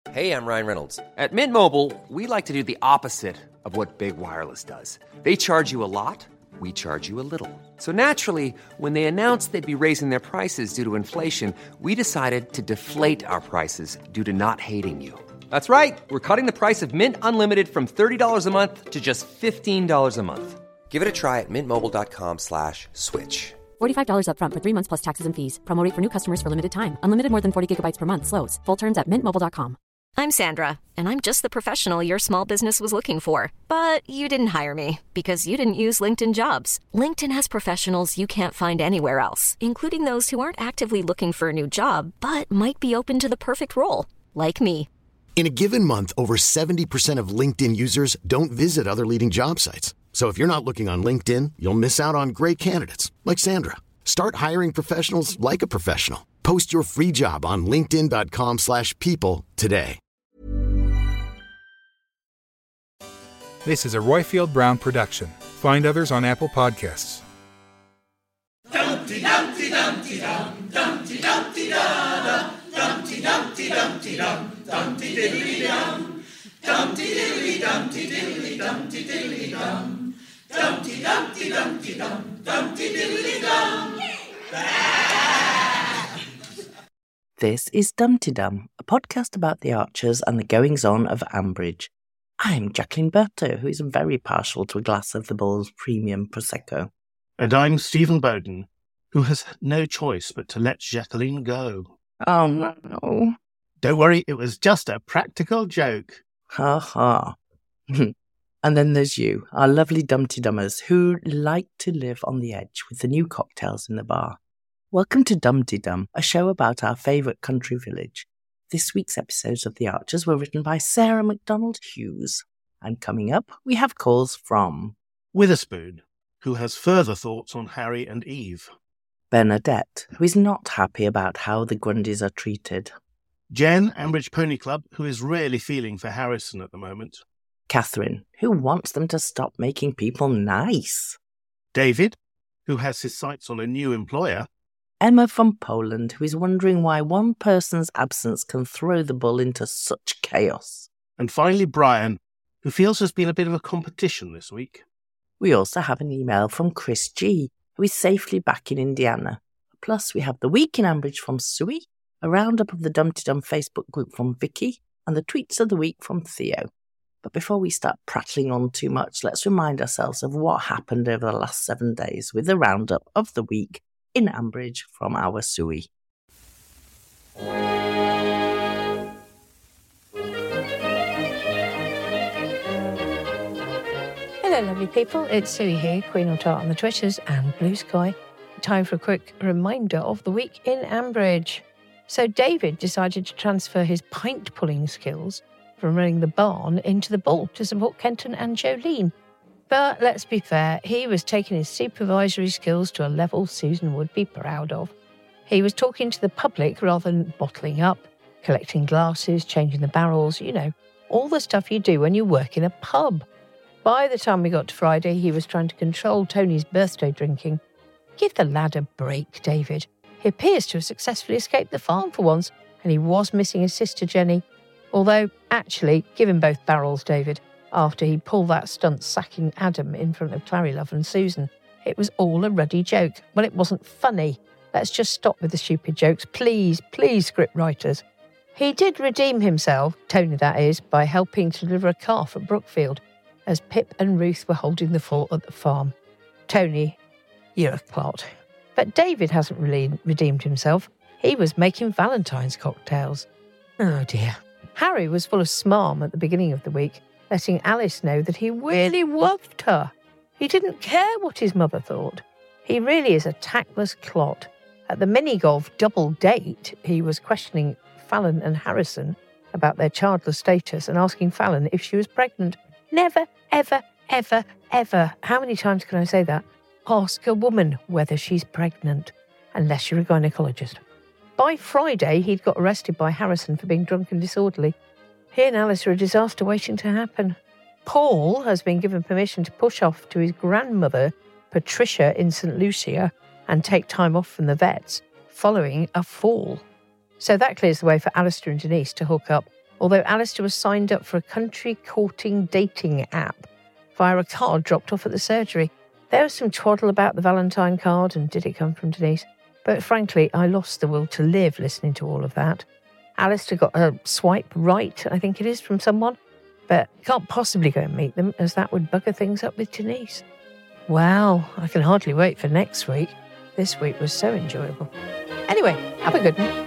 Hey, I'm Ryan Reynolds. At Mint Mobile, we like to do the opposite of what Big Wireless does. They charge you a lot, we charge you a little. So naturally, when they announced they'd be raising their prices due to inflation, we decided to deflate our prices due to not hating you. That's right. We're cutting the price of Mint Unlimited from $30 a month to just $15 a month. Give it a try at mintmobile.com/switch. $45 up front for 3 months plus taxes and fees. Promo rate for new customers for limited time. Unlimited more than 40 gigabytes per month. Slows full terms at mintmobile.com. I'm Sandra, and I'm just the professional your small business was looking for. But you didn't hire me because you didn't use LinkedIn Jobs. LinkedIn has professionals you can't find anywhere else, including those who aren't actively looking for a new job, but might be open to the perfect role, like me. In a given month, over 70% of LinkedIn users don't visit other leading job sites. So if you're not looking on LinkedIn, you'll miss out on great candidates like Sandra. Start hiring professionals like a professional. Post your free job on linkedin.com/people today. This is a Royfield Brown production. Find others on Apple Podcasts. Dumpty Dumpty Dumpty Dum, Dumpty Dumpty Da, Dumpty Dumpty Dumpty Dum, Dumpty Diddly Dum, Dumpty Diddly Dumpty Diddly Dumpty Diddly Dum, Dumpty Dumpty Dumpty Dum, Dumpty Diddly Dum. This is Dumpty Dum, a podcast about the Archers and the goings-on of Ambridge. I'm Jacqueline Berto, who is very partial to a glass of the Bull's premium Prosecco. And I'm Stephen Bowden, who has no choice but to let Jacqueline go. Oh no. Don't worry, it was just a practical joke. Ha ha. And then there's you, our lovely Dumpty Dummers, who like to live on the edge with the new cocktails in the bar. Welcome to Dumpty Dum, a show about our favourite country village. This week's episodes of The Archers were written by Sarah MacDonald Hughes. And coming up, we have calls from Witherspoon, who has further thoughts on Harry and Eve. Bernadette, who is not happy about how the Grundys are treated. Jen, Ambridge Pony Club, who is really feeling for Harrison at the moment. Catherine, who wants them to stop making people nice. David, who has his sights on a new employer. Emma from Poland, who is wondering why one person's absence can throw the Bull into such chaos. And finally Brian, who feels there's been a bit of a competition this week. We also have an email from Chris G, who is safely back in Indiana. Plus we have the Week in Ambridge from Sui, a roundup of the Dumpty Dum Facebook group from Vicky, and the tweets of the week from Theo. But before we start prattling on too much, let's remind ourselves of what happened over the last 7 days with the roundup of the week in Ambridge from our Sui. Hello lovely people, it's Sui here, Queen of Tart on the Twitters and Blue Sky. Time for a quick reminder of the week in Ambridge. So David decided to transfer his pint-pulling skills from running the barn into the Bull to support Kenton and Jolene. But let's be fair, he was taking his supervisory skills to a level Susan would be proud of. He was talking to the public rather than bottling up, collecting glasses, changing the barrels, all the stuff you do when you work in a pub. By the time we got to Friday, he was trying to control Tony's birthday drinking. Give the lad a break, David. He appears to have successfully escaped the farm for once, and he was missing his sister Jenny. Although, actually, give him both barrels, David, after he pulled that stunt sacking Adam in front of Clarylove and Susan. It was all a ruddy joke. Well, it wasn't funny. Let's just stop with the stupid jokes. Please, script writers. He did redeem himself, Tony that is, by helping to deliver a calf at Brookfield, as Pip and Ruth were holding the fort at the farm. Tony, you're a clot. But David hasn't really redeemed himself. He was making Valentine's cocktails. Oh dear. Harry was full of smarm at the beginning of the week, letting Alice know that he really loved her. He didn't care what his mother thought. He really is a tactless clot. At the mini-golf double date, he was questioning Fallon and Harrison about their childless status and asking Fallon if she was pregnant. Never, ever, ever, ever, how many times can I say that? Ask a woman whether she's pregnant, unless you're a gynaecologist. By Friday, he'd got arrested by Harrison for being drunk and disorderly. He and Alice are a disaster waiting to happen. Paul has been given permission to push off to his grandmother, Patricia, in St. Lucia, and take time off from the vets following a fall. So that clears the way for Alistair and Denise to hook up. although Alistair was signed up for a country courting dating app via a card dropped off at the surgery. There was some twaddle about the Valentine card, and did it come from Denise? But frankly, I lost the will to live listening to all of that. Alistair got a swipe right, I think it is, from someone, but can't possibly go and meet them, as that would bugger things up with Denise. Well, I can hardly wait for next week. This week was so enjoyable. Anyway, have a good one.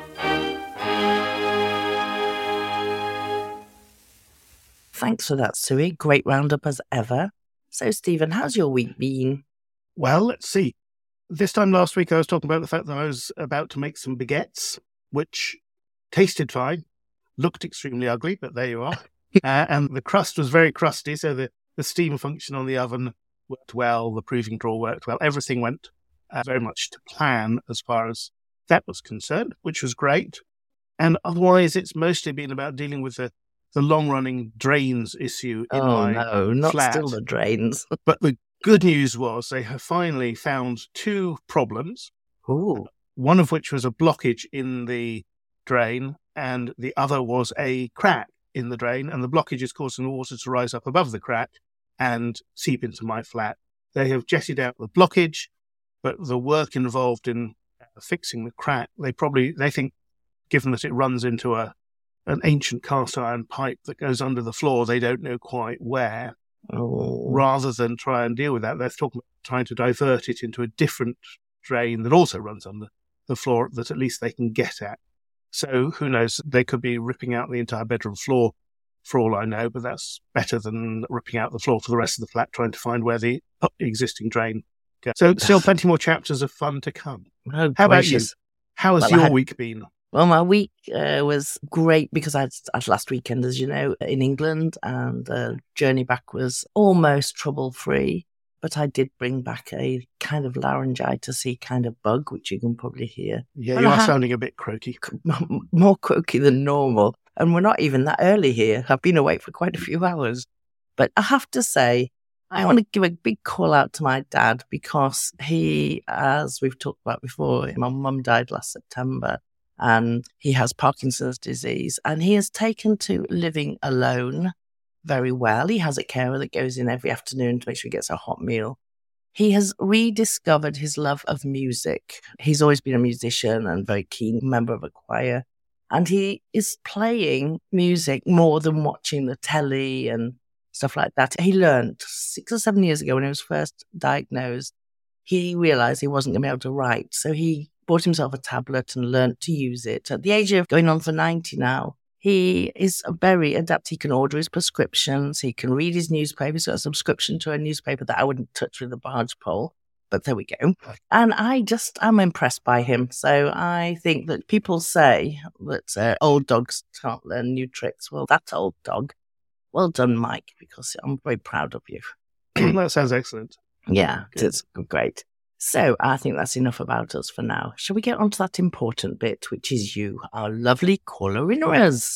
Thanks for that, Sui. Great roundup as ever. So, Stephen, how's your week been? Well, let's see. This time last week, I was talking about the fact that I was about to make some baguettes, which tasted fine, looked extremely ugly, but there you are. And the crust was very crusty, so the steam function on the oven worked well, the proving drawer worked well. Everything went very much to plan as far as that was concerned, which was great. And otherwise, it's mostly been about dealing with the long-running drains issue in my flat. Oh, no, not still the drains. But the good news was they have finally found two problems. Ooh. One of which was a blockage in the drain, and the other was a crack in the drain, and the blockage is causing the water to rise up above the crack and seep into my flat. They have jetted out the blockage, but the work involved in fixing the crack, they think, given that it runs into an ancient cast iron pipe that goes under the floor, they don't know quite where. Oh. Rather than try and deal with that, they're talking about trying to divert it into a different drain that also runs under the floor that at least they can get at. So who knows, they could be ripping out the entire bedroom floor for all I know, but that's better than ripping out the floor for the rest of the flat, trying to find where the existing drain goes. So still plenty more chapters of fun to come. Oh, how about you? How has your week been? Well, my week was great because I had last weekend, as you know, in England, and the journey back was almost trouble-free. But I did bring back a kind of laryngitis-y kind of bug, which you can probably hear. Yeah, you are sounding a bit croaky. More croaky than normal. And we're not even that early here. I've been awake for quite a few hours. But I have to say, I want to give a big call out to my dad because he, as we've talked about before, my mum died last September. And he has Parkinson's disease, and he has taken to living alone very well. He has a carer that goes in every afternoon to make sure he gets a hot meal. He has rediscovered his love of music. He's always been a musician and very keen member of a choir. And he is playing music more than watching the telly and stuff like that. He learned 6 or 7 years ago when he was first diagnosed, he realized he wasn't going to be able to write. So he bought himself a tablet and learned to use it. At the age of going on for 90 now, he is very adept. He can order his prescriptions. He can read his newspaper. He's got a subscription to a newspaper that I wouldn't touch with a barge pole. But there we go. And I'm impressed by him. So I think that people say that old dogs can't learn new tricks. Well, that old dog. Well done, Mike, because I'm very proud of you. That sounds excellent. Yeah, it's great. So I think that's enough about us for now. Shall we get on to that important bit, which is you, our lovely caller-inners?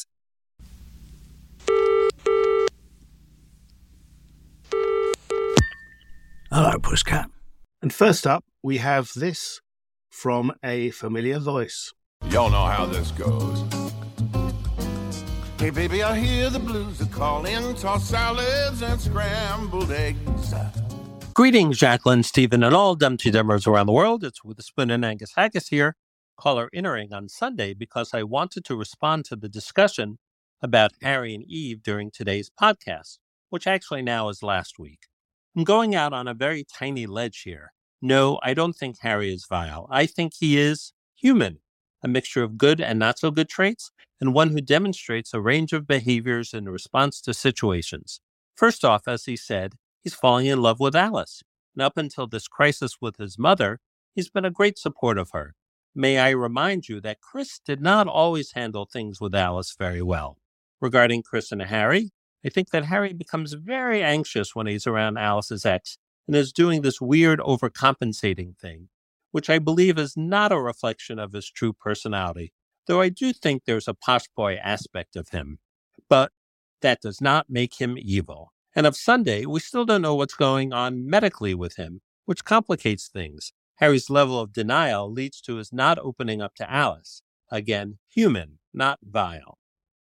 Hello, Pusscat. And first up, we have this from a familiar voice. Y'all know how this goes. Hey, baby, I hear the blues are calling. Tossed salads and scrambled eggs. Greetings, Jacqueline, Stephen, and all Dumpty Dummers around the world. It's Witherspoon and Angus Haggis here, caller-innering on Sunday because I wanted to respond to the discussion about Harry and Eve during today's podcast, which actually now is last week. I'm going out on a very tiny ledge here. No, I don't think Harry is vile. I think he is human, a mixture of good and not so good traits, and one who demonstrates a range of behaviors in response to situations. First off, as he said, he's falling in love with Alice. And up until this crisis with his mother, he's been a great support of her. May I remind you that Chris did not always handle things with Alice very well. Regarding Chris and Harry, I think that Harry becomes very anxious when he's around Alice's ex and is doing this weird overcompensating thing, which I believe is not a reflection of his true personality, though I do think there's a posh boy aspect of him. But that does not make him evil. And of Sunday, we still don't know what's going on medically with him, which complicates things. Harry's level of denial leads to his not opening up to Alice. Again, human, not vile.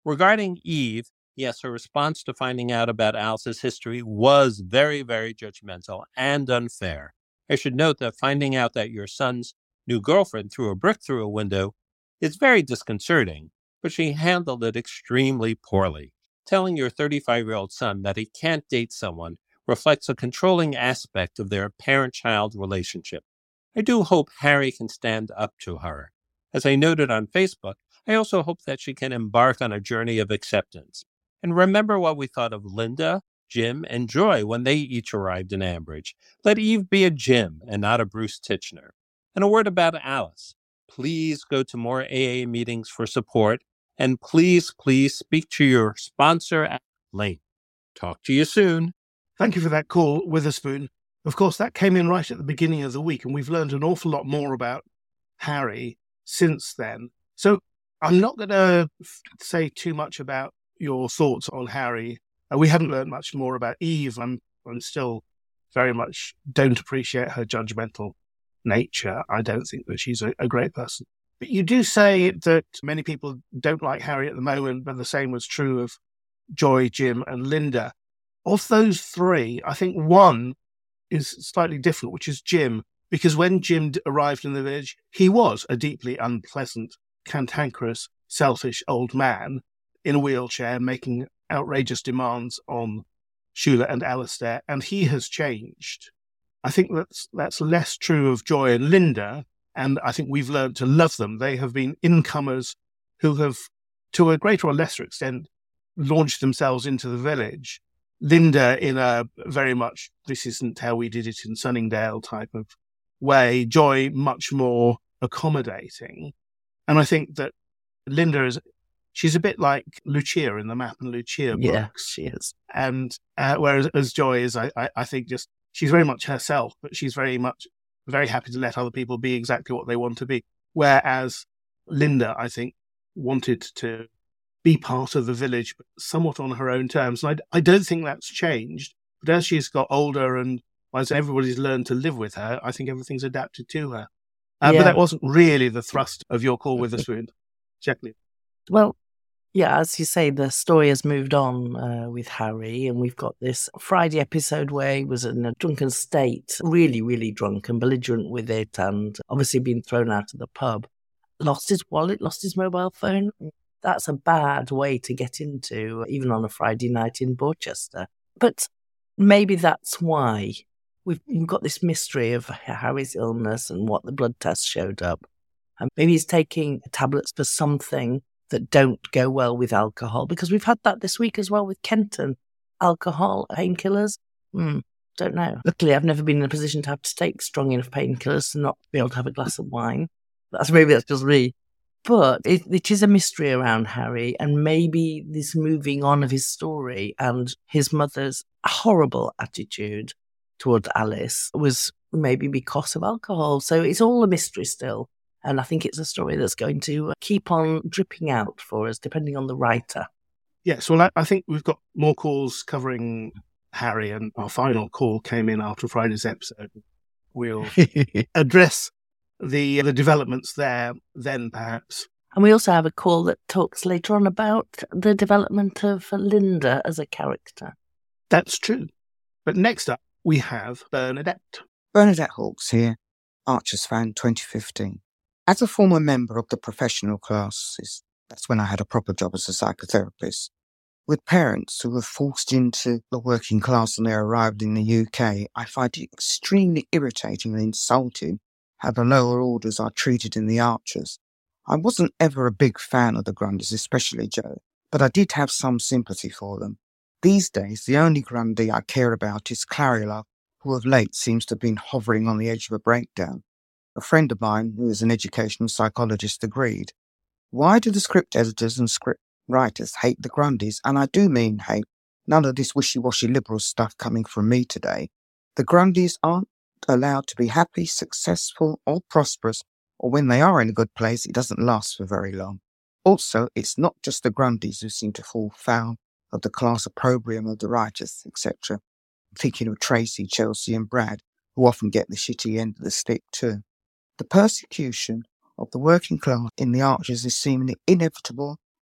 Regarding Eve, yes, her response to finding out about Alice's history was very, very judgmental and unfair. I should note that finding out that your son's new girlfriend threw a brick through a window is very disconcerting, but she handled it extremely poorly. Telling your 35-year-old son that he can't date someone reflects a controlling aspect of their parent-child relationship. I do hope Harry can stand up to her. As I noted on Facebook, I also hope that she can embark on a journey of acceptance. And remember what we thought of Linda, Jim, and Joy when they each arrived in Ambridge. Let Eve be a Jim and not a Bruce Titchener. And a word about Alice. Please go to more AA meetings for support, and please speak to your sponsor at Lane. Talk to you soon. Thank you for that call, Witherspoon. Of course, that came in right at the beginning of the week, and we've learned an awful lot more about Harry since then. So I'm not going to say too much about your thoughts on Harry. We haven't learned much more about Eve. I'm still very much don't appreciate her judgmental nature. I don't think that she's a great person. But you do say that many people don't like Harry at the moment, but the same was true of Joy, Jim, and Linda. Of those three, I think one is slightly different, which is Jim, because when Jim arrived in the village, he was a deeply unpleasant, cantankerous, selfish old man in a wheelchair making outrageous demands on Shula and Alistair, and he has changed. I think that's less true of Joy and Linda, and I think we've learned to love them. They have been incomers who have, to a greater or lesser extent, launched themselves into the village. Linda in a very much, this isn't how we did it in Sunningdale type of way. Joy much more accommodating. And I think that Linda she's a bit like Lucia in the Map and Lucia books. Yeah, she is. And whereas as Joy is, I think just, she's very much herself, but she's very happy to let other people be exactly what they want to be. Whereas Linda, I think, wanted to be part of the village, but somewhat on her own terms. And I don't think that's changed. But as she's got older and as everybody's learned to live with her, I think everything's adapted to her. But that wasn't really the thrust of your call, Witherspoon. Jacqueline. Well, yeah, as you say, the story has moved on with Harry, and we've got this Friday episode where he was in a drunken state, really, really drunk and belligerent with it, and obviously been thrown out of the pub. Lost his wallet, lost his mobile phone. That's a bad way to get into, even on a Friday night in Borchester. But maybe that's why we've got this mystery of Harry's illness and what the blood test showed up. And maybe he's taking tablets for something that don't go well with alcohol, because we've had that this week as well with Kenton. Alcohol, painkillers, don't know. Luckily, I've never been in a position to have to take strong enough painkillers to not be able to have a glass of wine. Maybe that's just me. But it is a mystery around Harry, and maybe this moving on of his story and his mother's horrible attitude towards Alice was maybe because of alcohol. So it's all a mystery still. And I think it's a story that's going to keep on dripping out for us, depending on the writer. Yes, well, I think we've got more calls covering Harry, and our final call came in after Friday's episode. We'll address the developments there then, perhaps. And we also have a call that talks later on about the development of Linda as a character. That's true. But next up, we have Bernadette. Bernadette Hawkes here, Archers fan 2015. As a former member of the professional classes, that's when I had a proper job as a psychotherapist, with parents who were forced into the working class when they arrived in the UK, I find it extremely irritating and insulting how the lower orders are treated in the Archers. I wasn't ever a big fan of the Grundys, especially Joe, but I did have some sympathy for them. These days, the only Grundy I care about is Clarilla, who of late seems to have been hovering on the edge of a breakdown. A friend of mine, who is an educational psychologist, agreed. Why do the script editors and script writers hate the Grundys? And I do mean hate. None of this wishy-washy liberal stuff coming from me today. The Grundys aren't allowed to be happy, successful, or prosperous, or when they are in a good place, it doesn't last for very long. Also, it's not just the Grundys who seem to fall foul of the class opprobrium of the writers, etc. I'm thinking of Tracy, Chelsea, and Brad, who often get the shitty end of the stick too. The persecution of the working class in the Archers is seemingly inevitable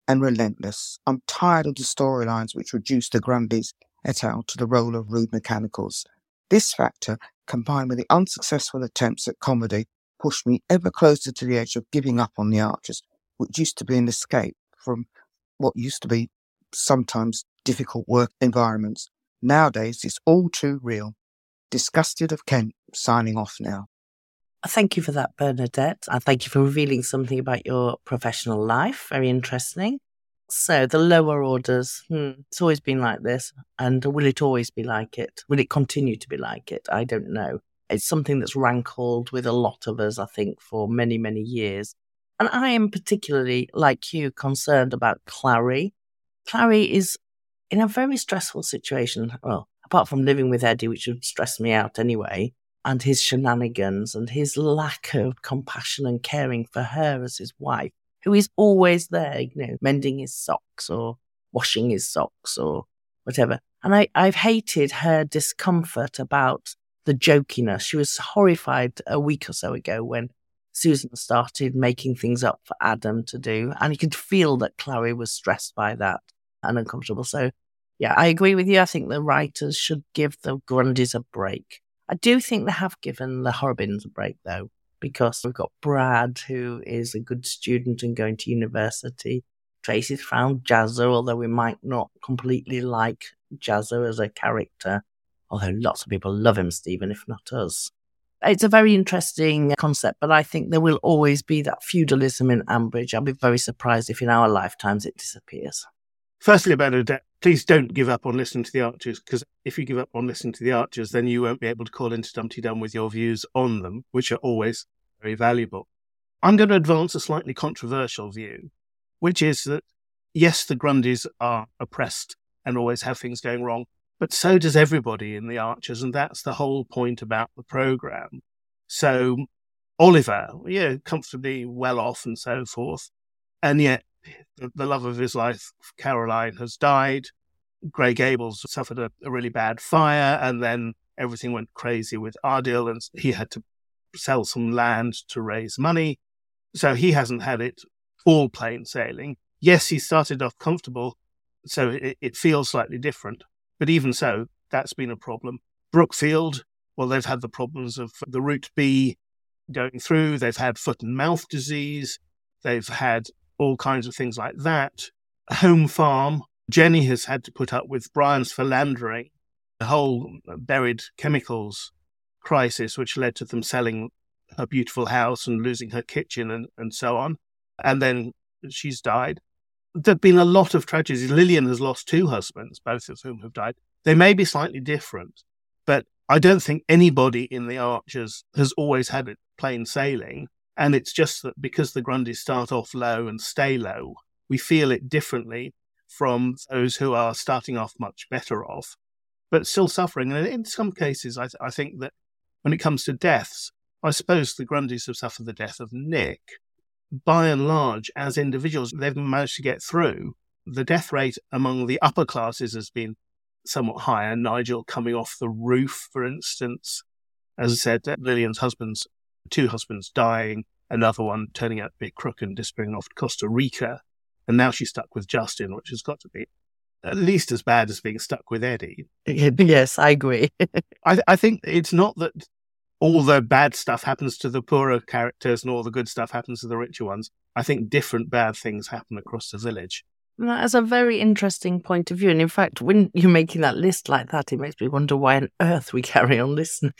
and relentless. I'm tired of the storylines which reduce the Grundys et al. To the role of rude mechanicals. This factor, combined with the unsuccessful attempts at comedy, pushed me ever closer to the edge of giving up on the Archers, which used to be an escape from what used to be sometimes difficult work environments. Nowadays, it's all too real. Disgusted of Kent, signing off now. Thank you for that, Bernadette. And thank you for revealing something about your professional life. Very interesting. So the lower orders, it's always been like this. And will it always be like it? Will it continue to be like it? I don't know. It's something that's rankled with a lot of us, I think, for many, many years. And I am particularly, like you, concerned about Clary. Clary is in a very stressful situation. Well, apart from living with Eddie, which would stress me out anyway, and his shenanigans and his lack of compassion and caring for her as his wife, who is always there, mending his socks or washing his socks or whatever. And I've hated her discomfort about the jokiness. She was horrified a week or so ago when Susan started making things up for Adam to do. And you could feel that Clary was stressed by that and uncomfortable. So, yeah, I agree with you. I think the writers should give the Grundys a break. I do think they have given the Horrobins a break, though, because we've got Brad, who is a good student and going to university. Tracy's found Jazzer, although we might not completely like Jazzer as a character, although lots of people love him, Stephen, if not us. It's a very interesting concept, but I think there will always be that feudalism in Ambridge. I'll be very surprised if in our lifetimes it disappears. Firstly, Bernadette, please don't give up on listening to the Archers, because if you give up on listening to the Archers, then you won't be able to call into Dumpty Dum with your views on them, which are always very valuable. I'm going to advance a slightly controversial view, which is that, yes, the Grundys are oppressed and always have things going wrong, but so does everybody in the Archers, and that's the whole point about the programme. So Oliver, comfortably well off and so forth, and yet the love of his life, Caroline, has died. Grey Gables suffered a really bad fire, and then everything went crazy with Ardil, and he had to sell some land to raise money. So he hasn't had it all plain sailing. Yes, he started off comfortable, so it feels slightly different. But even so, that's been a problem. Brookfield, well, they've had the problems of the root bee going through. They've had foot and mouth disease. They've had all kinds of things like that. Home Farm, Jenny has had to put up with Brian's philandering, the whole buried chemicals crisis, which led to them selling her beautiful house and losing her kitchen and so on. And then she's died. There have been a lot of tragedies. Lillian has lost 2 husbands, both of whom have died. They may be slightly different, but I don't think anybody in the Archers has always had it plain sailing. And it's just that because the Grundys start off low and stay low, we feel it differently from those who are starting off much better off, but still suffering. And in some cases, I think that when it comes to deaths, I suppose the Grundys have suffered the death of Nick. By and large, as individuals, they've managed to get through. The death rate among the upper classes has been somewhat higher. Nigel coming off the roof, for instance. As I said, Lillian's 2 husbands dying, another one turning out to be a crook and disappearing off to Costa Rica. And now she's stuck with Justin, which has got to be at least as bad as being stuck with Eddie. Yes, I agree. I think it's not that all the bad stuff happens to the poorer characters and all the good stuff happens to the richer ones. I think different bad things happen across the village. That's a very interesting point of view. And in fact, when you're making that list like that, it makes me wonder why on earth we carry on listening.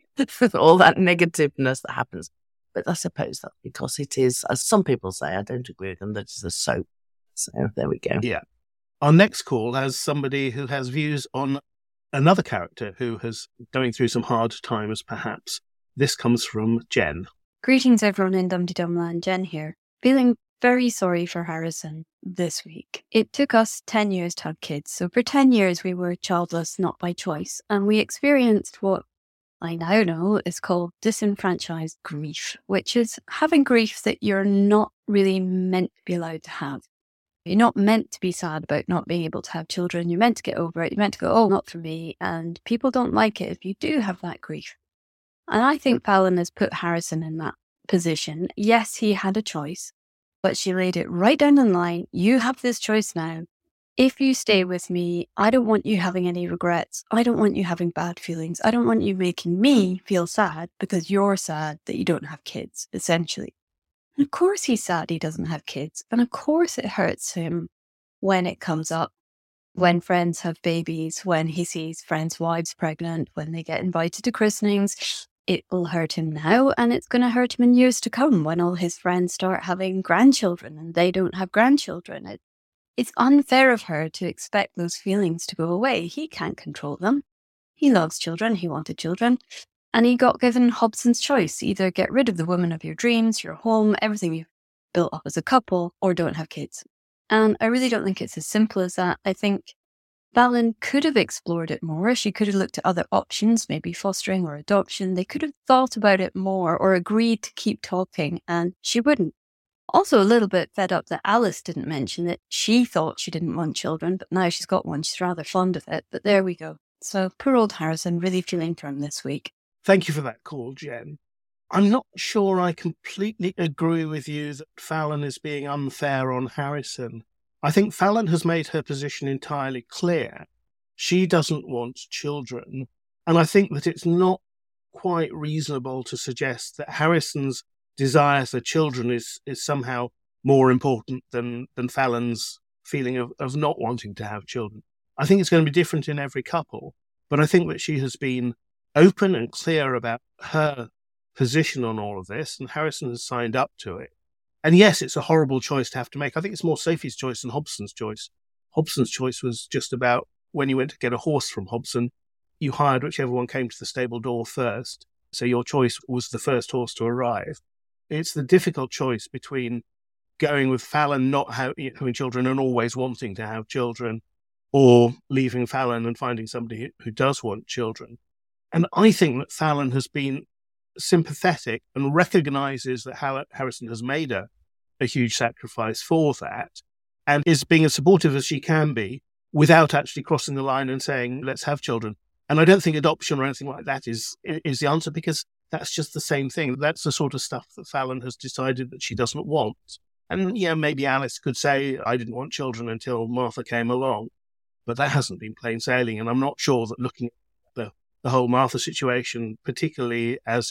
All that negativeness that happens. But I suppose that's because it is, as some people say, I don't agree with them, that it's a soap. So there we go. Yeah. Our next call has somebody who has views on another character who is going through some hard times, perhaps. This comes from Jen. Greetings, everyone in Dumpty Dum Land. Jen here. Feeling very sorry for Harrison this week. It took us 10 years to have kids, so for 10 years we were childless, not by choice, and we experienced what I now know is called disenfranchised grief, which is having grief that you're not really meant to be allowed to have. You're not meant to be sad about not being able to have children. You're meant to get over it. You're meant to go, oh, not for me. And people don't like it if you do have that grief. And I think Fallon has put Harrison in that position. Yes, he had a choice, but she laid it right down the line. You have this choice now. If you stay with me, I don't want you having any regrets. I don't want you having bad feelings. I don't want you making me feel sad because you're sad that you don't have kids, essentially. And of course he's sad he doesn't have kids. And of course it hurts him when it comes up, when friends have babies, when he sees friends' wives pregnant, when they get invited to christenings. It will hurt him now, and it's going to hurt him in years to come when all his friends start having grandchildren and they don't have grandchildren. It's unfair of her to expect those feelings to go away. He can't control them. He loves children. He wanted children. And he got given Hobson's choice. Either get rid of the woman of your dreams, your home, everything you've built up as a couple, or don't have kids. And I really don't think it's as simple as that. I think Fallon could have explored it more. She could have looked at other options, maybe fostering or adoption. They could have thought about it more or agreed to keep talking, and she wouldn't. Also a little bit fed up that Alice didn't mention that she thought she didn't want children, but now she's got one. She's rather fond of it. But there we go. So poor old Harrison, really feeling for him this week. Thank you for that call, Jen. I'm not sure I completely agree with you that Fallon is being unfair on Harrison. I think Fallon has made her position entirely clear. She doesn't want children. And I think that it's not quite reasonable to suggest that Harrison's desire for children is somehow more important than Fallon's feeling of not wanting to have children. I think it's going to be different in every couple, but I think that she has been open and clear about her position on all of this, and Harrison has signed up to it. And yes, it's a horrible choice to have to make. I think it's more Sophie's choice than Hobson's choice. Hobson's choice was just about when you went to get a horse from Hobson, you hired whichever one came to the stable door first. So your choice was the first horse to arrive. It's the difficult choice between going with Fallon not having children and always wanting to have children, or leaving Fallon and finding somebody who does want children. And I think that Fallon has been sympathetic and recognises that Harrison has made a huge sacrifice for that, and is being as supportive as she can be without actually crossing the line and saying, let's have children. And I don't think adoption or anything like that is the answer, because that's just the same thing. That's the sort of stuff that Fallon has decided that she doesn't want. And yeah, maybe Alice could say, I didn't want children until Martha came along. But that hasn't been plain sailing. And I'm not sure that looking at the whole Martha situation, particularly as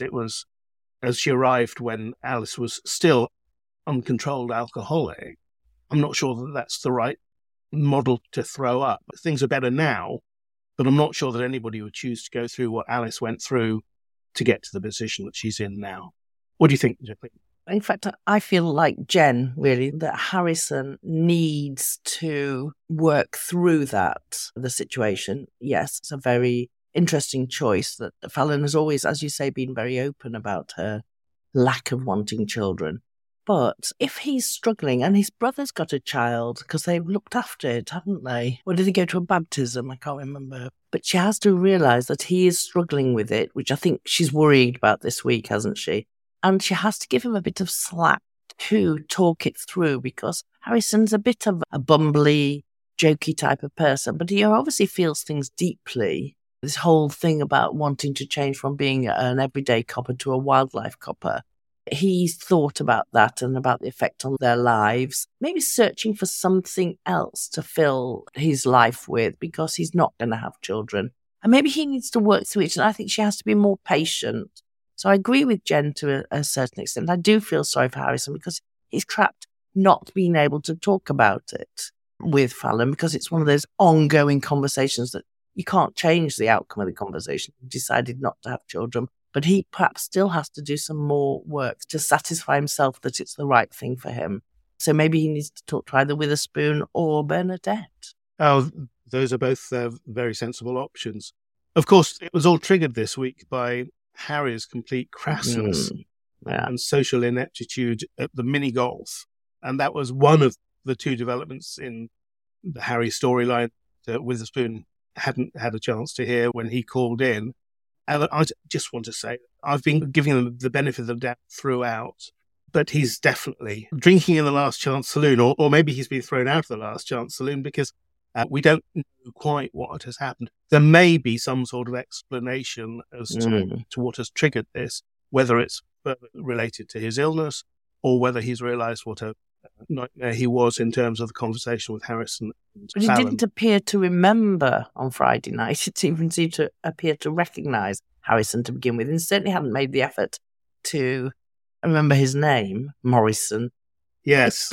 she arrived when Alice was still uncontrolled alcoholic, I'm not sure that that's the right model to throw up. Things are better now, but I'm not sure that anybody would choose to go through what Alice went through to get to the position that she's in now. What do you think, Jeffrey? In fact, I feel like Jen, really, that Harrison needs to work through the situation. Yes, it's a very interesting choice that Fallon has always, as you say, been very open about her lack of wanting children. But if he's struggling, and his brother's got a child, because they've looked after it, haven't they? Or did they go to a baptism? I can't remember. But she has to realise that he is struggling with it, which I think she's worried about this week, hasn't she? And she has to give him a bit of slack to talk it through, because Harrison's a bit of a bumbly, jokey type of person, but he obviously feels things deeply. This whole thing about wanting to change from being an everyday copper to a wildlife copper. He's thought about that and about the effect on their lives, maybe searching for something else to fill his life with, because he's not going to have children. And maybe he needs to work through it. And I think she has to be more patient. So I agree with Jen to a certain extent. I do feel sorry for Harrison, because he's trapped not being able to talk about it with Fallon, because it's one of those ongoing conversations that you can't change the outcome of the conversation. He decided not to have children. But he perhaps still has to do some more work to satisfy himself that it's the right thing for him. So maybe he needs to talk to either Witherspoon or Bernadette. Oh, those are both very sensible options. Of course, it was all triggered this week by Harry's complete crassness and social ineptitude at the mini golf. And that was one of the two developments in the Harry storyline that Witherspoon hadn't had a chance to hear when he called in. And I just want to say, I've been giving him the benefit of the doubt throughout, but he's definitely drinking in the Last Chance Saloon, or maybe he's been thrown out of the Last Chance Saloon, because we don't know quite what has happened. There may be some sort of explanation as to what has triggered this, whether it's related to his illness or whether he's realised what a nightmare he was in terms of the conversation with Harrison. But he didn't appear to remember on Friday night. It even seemed to appear to recognise Harrison to begin with, and certainly hadn't made the effort to remember his name, Morrison. Yes.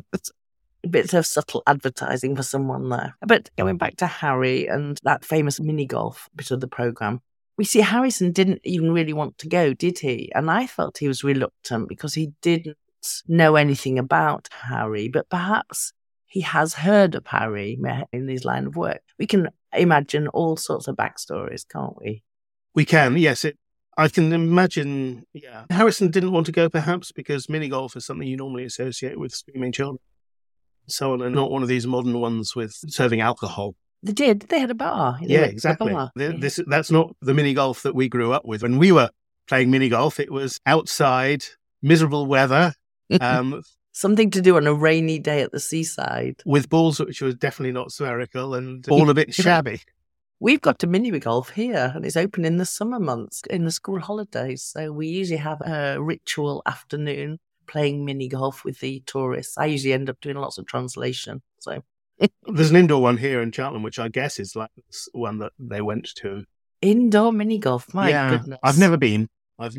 A bit of subtle advertising for someone there. But going back to Harry and that famous mini-golf bit of the programme, we see Harrison didn't even really want to go, did he? And I felt he was reluctant because he didn't know anything about Harry, but perhaps he has heard of Harry in his line of work. We can imagine all sorts of backstories, can't we? We can, yes. I can imagine, yeah. Harrison didn't want to go, perhaps, because mini-golf is something you normally associate with screaming children. So on, and not one of these modern ones with serving alcohol. They did. They had a bar. Yeah, exactly. That's not the mini-golf that we grew up with. When we were playing mini-golf, it was outside, miserable weather. Something to do on a rainy day at the seaside. With balls which was definitely not spherical and all a bit shabby. We've got a mini-golf here, and it's open in the summer months, in the school holidays. So we usually have a ritual afternoon playing mini-golf with the tourists. I usually end up doing lots of translation. So there's an indoor one here in Cheltenham, which I guess is like one that they went to. Indoor mini-golf, my goodness. I've never been.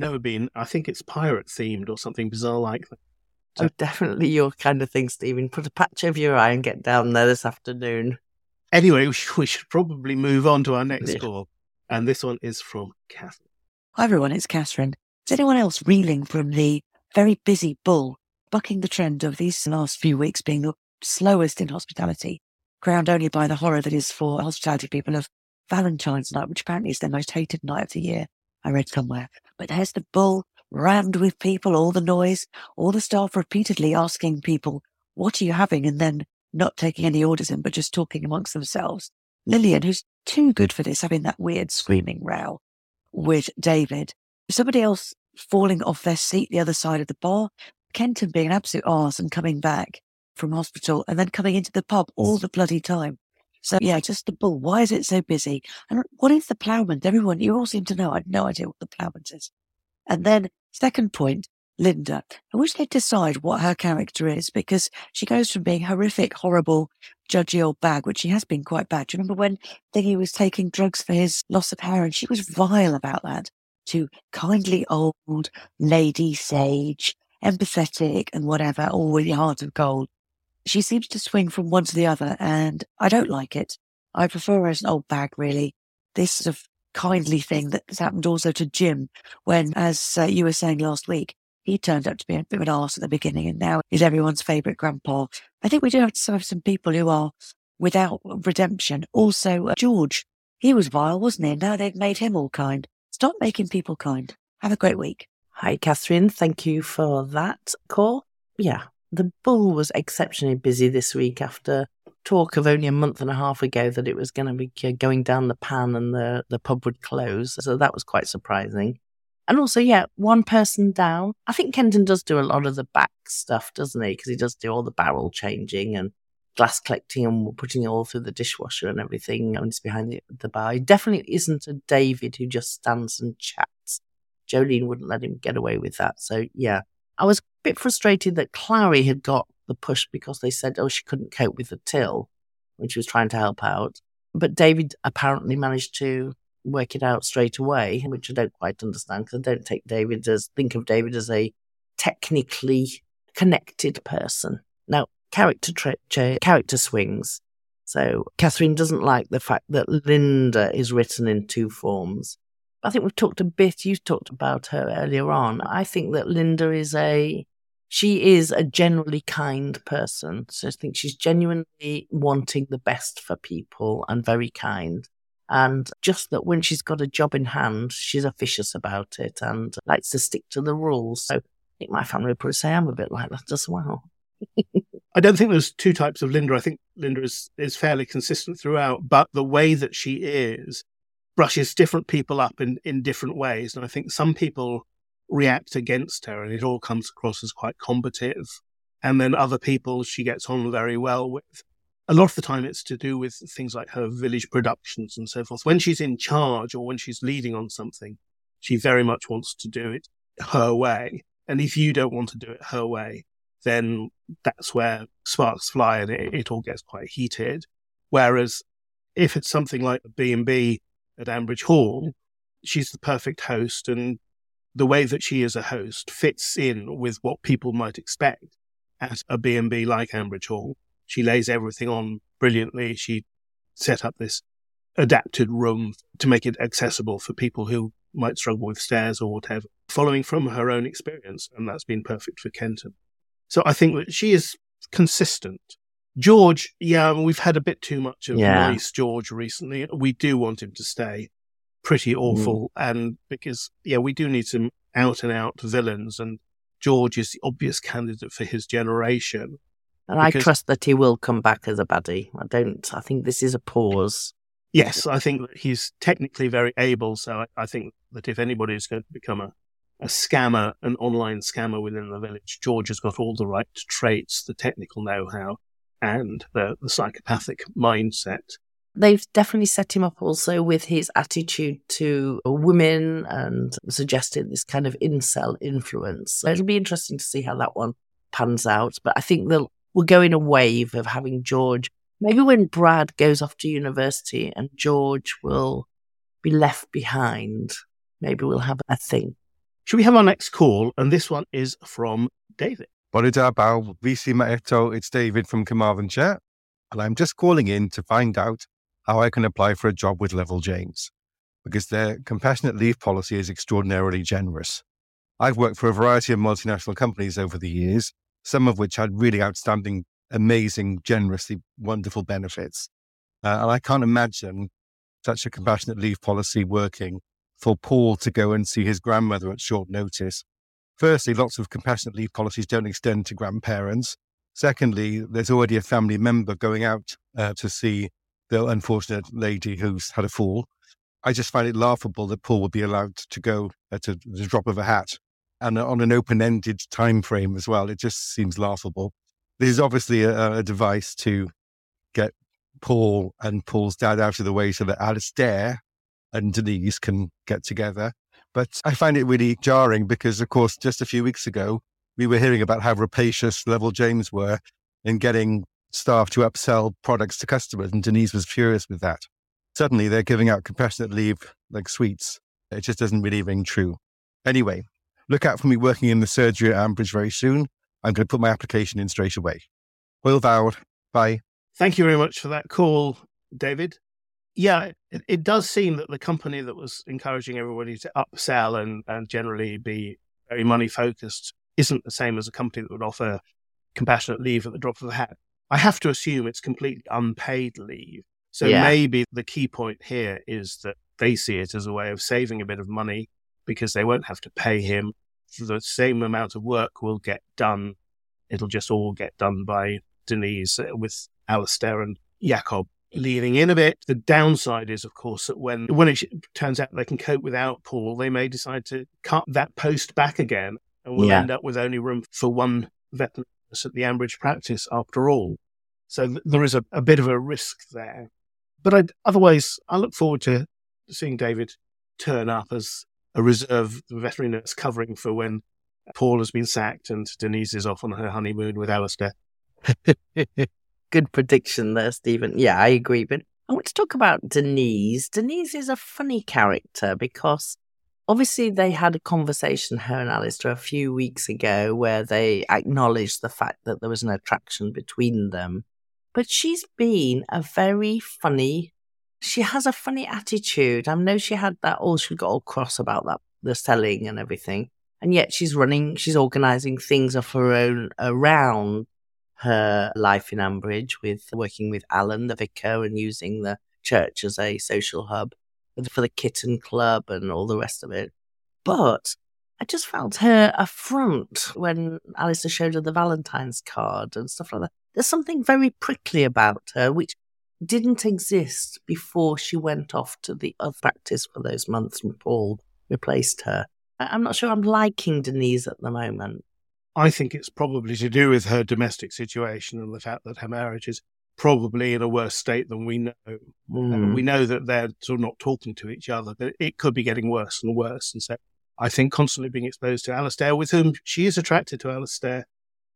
I think it's pirate-themed or something bizarre like that. Oh, definitely your kind of thing, Stephen. Put a patch over your eye and get down there this afternoon. Anyway, we should probably move on to our next call. And this one is from Catherine. Hi, everyone. It's Catherine. Is anyone else reeling from the very busy Bull, bucking the trend of these last few weeks being the slowest in hospitality, crowned only by the horror that is for hospitality people of Valentine's night, which apparently is their most hated night of the year, I read somewhere. But there's the Bull, rammed with people, all the noise, all the staff repeatedly asking people, what are you having? And then not taking any orders in, but just talking amongst themselves. Lillian, who's too good for this, having that weird screaming row with David. Somebody else falling off their seat the other side of the bar. Kenton being an absolute arse and coming back from hospital and then coming into the pub all the bloody time. So yeah, just the Bull. Why is it so busy? And what is the Ploughman? Everyone, you all seem to know. I had no idea what the Ploughman is. And then second point, Linda. I wish they'd decide what her character is, because she goes from being horrific, horrible, judgy old bag, which she has been quite bad. Do you remember when Thingy was taking drugs for his loss of hair and she was vile about that, to kindly old lady sage, empathetic and whatever, all with your heart of gold. She seems to swing from one to the other and I don't like it. I prefer her as an old bag, really. This sort of kindly thing that's happened also to Jim when, as you were saying last week, he turned out to be a bit of an arse at the beginning and now is everyone's favourite grandpa. I think we do have to have some people who are without redemption. Also, George, he was vile, wasn't he? And now they've made him all kind. Stop making people kind. Have a great week. Hi, Catherine. Thank you for that call. Yeah, the Bull was exceptionally busy this week after talk of only a month and a half ago that it was going to be going down the pan and the pub would close. So that was quite surprising. And also, yeah, one person down. I think Kenton does do a lot of the back stuff, doesn't he? Because he does do all the barrel changing and glass collecting and putting it all through the dishwasher and everything when it's behind the bar. He definitely isn't a David who just stands and chats. Jolene wouldn't let him get away with that. So, yeah, I was a bit frustrated that Clary had got the push because they said, she couldn't cope with the till when she was trying to help out. But David apparently managed to work it out straight away, which I don't quite understand because I don't think of David as a technically connected person. Now, character swings. So Catherine doesn't like the fact that Linda is written in two forms. I think you talked about her earlier on. I think that Linda is a generally kind person. So I think she's genuinely wanting the best for people and very kind. And just that when she's got a job in hand, she's officious about it and likes to stick to the rules. So I think my family would probably say I'm a bit like that as well. I don't think there's two types of Linda. I think Linda is fairly consistent throughout, but the way that she is brushes different people up in different ways. And I think some people react against her and it all comes across as quite combative. And then other people she gets on very well with. A lot of the time it's to do with things like her village productions and so forth. When she's in charge or when she's leading on something, she very much wants to do it her way. And if you don't want to do it her way, then that's where sparks fly and it all gets quite heated. Whereas if it's something like a B&B at Ambridge Hall, she's the perfect host, and the way that she is a host fits in with what people might expect at a B&B like Ambridge Hall. She lays everything on brilliantly. She set up this adapted room to make it accessible for people who might struggle with stairs or whatever, following from her own experience, and that's been perfect for Kenton. So I think that she is consistent. George, we've had a bit too much of nice George recently. We do want him to stay. Pretty awful. And because, we do need some out-and-out villains, and George is the obvious candidate for his generation. And I trust that he will come back as a baddie. I think this is a pause. Yes, I think that he's technically very able, so I think that if anybody is going to become a scammer, an online scammer within the village, George has got all the right traits, the technical know-how, and the psychopathic mindset. They've definitely set him up also with his attitude to women and suggested this kind of incel influence. So it'll be interesting to see how that one pans out. But I think we'll go in a wave of having George. Maybe when Brad goes off to university and George will be left behind, maybe we'll have a thing. Should we have our next call? And this one is from David. Bore da bawb, fi sy 'ma eto. It's David from Carmarthenshire, and I'm just calling in to find out how I can apply for a job with Level James, because their compassionate leave policy is extraordinarily generous. I've worked for a variety of multinational companies over the years, some of which had really outstanding, amazing, generously wonderful benefits. And I can't imagine such a compassionate leave policy working for Paul to go and see his grandmother at short notice. Firstly, lots of compassionate leave policies don't extend to grandparents. Secondly, there's already a family member going out to see the unfortunate lady who's had a fall. I just find it laughable that Paul would be allowed to go at the drop of a hat, and on an open-ended time frame as well. It just seems laughable. This is obviously a device to get Paul and Paul's dad out of the way so that Alistair and Denise can get together. But I find it really jarring because, of course, just a few weeks ago, we were hearing about how rapacious Level James were in getting staff to upsell products to customers, and Denise was furious with that. Suddenly, they're giving out compassionate leave like sweets. It just doesn't really ring true. Anyway, look out for me working in the surgery at Ambridge very soon. I'm going to put my application in straight away. Hwyl fawr. Bye. Thank you very much for that call, David. Yeah, it does seem that the company that was encouraging everybody to upsell and generally be very money-focused isn't the same as a company that would offer compassionate leave at the drop of a hat. I have to assume it's completely unpaid leave. So maybe the key point here is that they see it as a way of saving a bit of money because they won't have to pay him. The same amount of work will get done. It'll just all get done by Denise with Alistair and Jakob leaning in a bit. The downside is, of course, that when it turns out they can cope without Paul, they may decide to cut that post back again, and we'll end up with only room for one veterinarian at the Ambridge practice after all. So there is a bit of a risk there. But otherwise, I look forward to seeing David turn up as a reserve veterinary nurse covering for when Paul has been sacked and Denise is off on her honeymoon with Alistair. Good prediction there, Stephen. Yeah, I agree. But I want to talk about Denise. Denise is a funny character because obviously they had a conversation, her and Alistair, a few weeks ago where they acknowledged the fact that there was an attraction between them. But she's been she has a funny attitude. I know she had that, she got all cross about that, the selling and everything. And yet she's organising things of her own around her life in Ambridge, with working with Alan, the vicar, and using the church as a social hub for the kitten club and all the rest of it. But I just felt her affront when Alistair showed her the Valentine's card and stuff like that. There's something very prickly about her, which didn't exist before she went off to the other practice for those months and Paul replaced her. I'm not sure I'm liking Denise at the moment. I think it's probably to do with her domestic situation and the fact that her marriage is probably in a worse state than we know. We know that they're sort of not talking to each other, but it could be getting worse and worse. And so I think constantly being exposed to Alistair, with whom she is attracted to Alistair,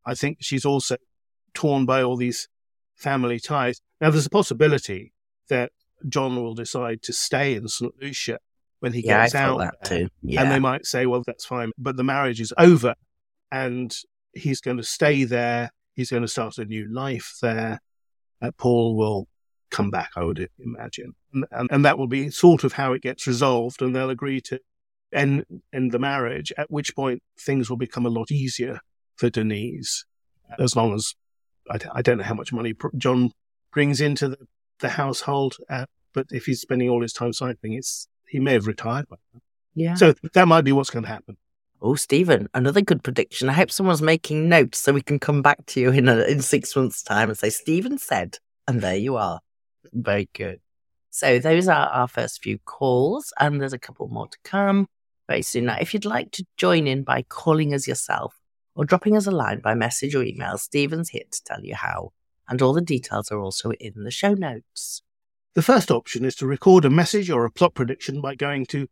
I think she's also torn by all these family ties. Now, there's a possibility that John will decide to stay in St. Lucia when he gets out. That too. Yeah. And they might say, well, that's fine, but the marriage is over and he's going to stay there. He's going to start a new life there. Paul will come back, I would imagine. And that will be sort of how it gets resolved, and they'll agree to end the marriage, at which point things will become a lot easier for Denise, as long as, I don't know how much money John brings into the household, but if he's spending all his time cycling, he may have retired by now. Yeah. So that might be what's going to happen. Oh, Stephen, another good prediction. I hope someone's making notes so we can come back to you in 6 months' time and say, Stephen said, and there you are. Very good. So those are our first few calls, and there's a couple more to come very soon. Now, if you'd like to join in by calling us yourself or dropping us a line by message or email, Stephen's here to tell you how, and all the details are also in the show notes. The first option is to record a message or a plot prediction by going to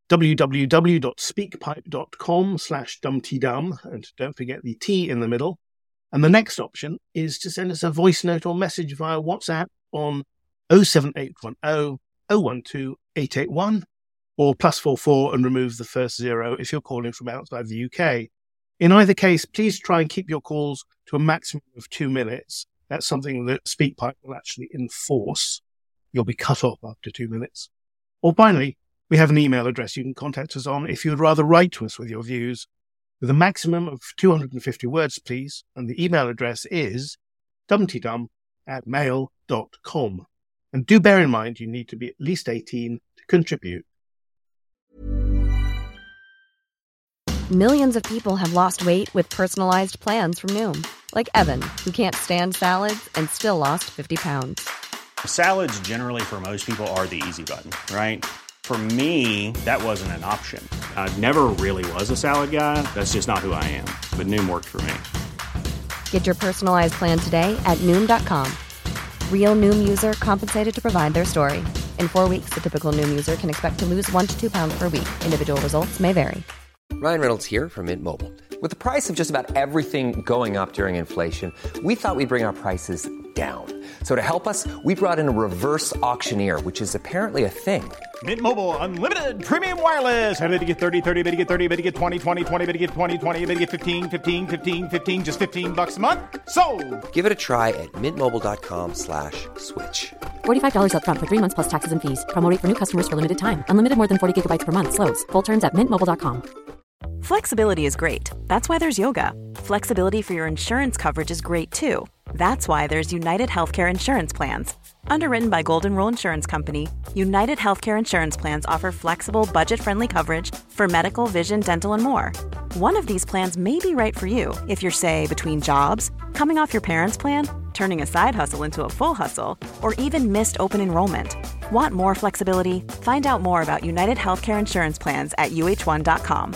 www.speakpipe.com/dumptydum, and don't forget the T in the middle. And the next option is to send us a voice note or message via WhatsApp on 07810 012 881 or +44 and remove the first 0 if you're calling from outside the UK. In either case, please try and keep your calls to a maximum of 2 minutes. That's something that SpeakPipe will actually enforce. You'll be cut off after 2 minutes. Or finally, we have an email address you can contact us on if you'd rather write to us with your views, with a maximum of 250 words, please. And the email address is dumptydum@mail.com. And do bear in mind, you need to be at least 18 to contribute. Millions of people have lost weight with personalized plans from Noom. Like Evan, who can't stand salads and still lost 50 pounds. Salads generally for most people are the easy button, right? For me, that wasn't an option. I never really was a salad guy. That's just not who I am. But Noom worked for me. Get your personalized plan today at Noom.com. Real Noom user compensated to provide their story. In 4 weeks, the typical Noom user can expect to lose 1 to 2 pounds per week. Individual results may vary. Ryan Reynolds here from Mint Mobile. With the price of just about everything going up during inflation, we thought we'd bring our prices down. So to help us, we brought in a reverse auctioneer, which is apparently a thing. Mint Mobile Unlimited Premium Wireless. How to get 30, 30, bit to get 30, bit to get 20, 20, 20, bit to get 20, 20, bit to get 15, 15, 15, 15, just $15 a month? Sold! Give it a try at mintmobile.com/switch. $45 up front for 3 months plus taxes and fees. Promo rate for new customers for limited time. Unlimited more than 40 gigabytes per month. Slows full terms at mintmobile.com. Flexibility is great. That's why there's yoga. Flexibility for your insurance coverage is great too. That's why there's United Healthcare Insurance Plans. Underwritten by Golden Rule Insurance Company, United Healthcare Insurance Plans offer flexible, budget-friendly coverage for medical, vision, dental, and more. One of these plans may be right for you if you're, say, between jobs, coming off your parents' plan, turning a side hustle into a full hustle, or even missed open enrollment. Want more flexibility? Find out more about United Healthcare Insurance Plans at uh1.com.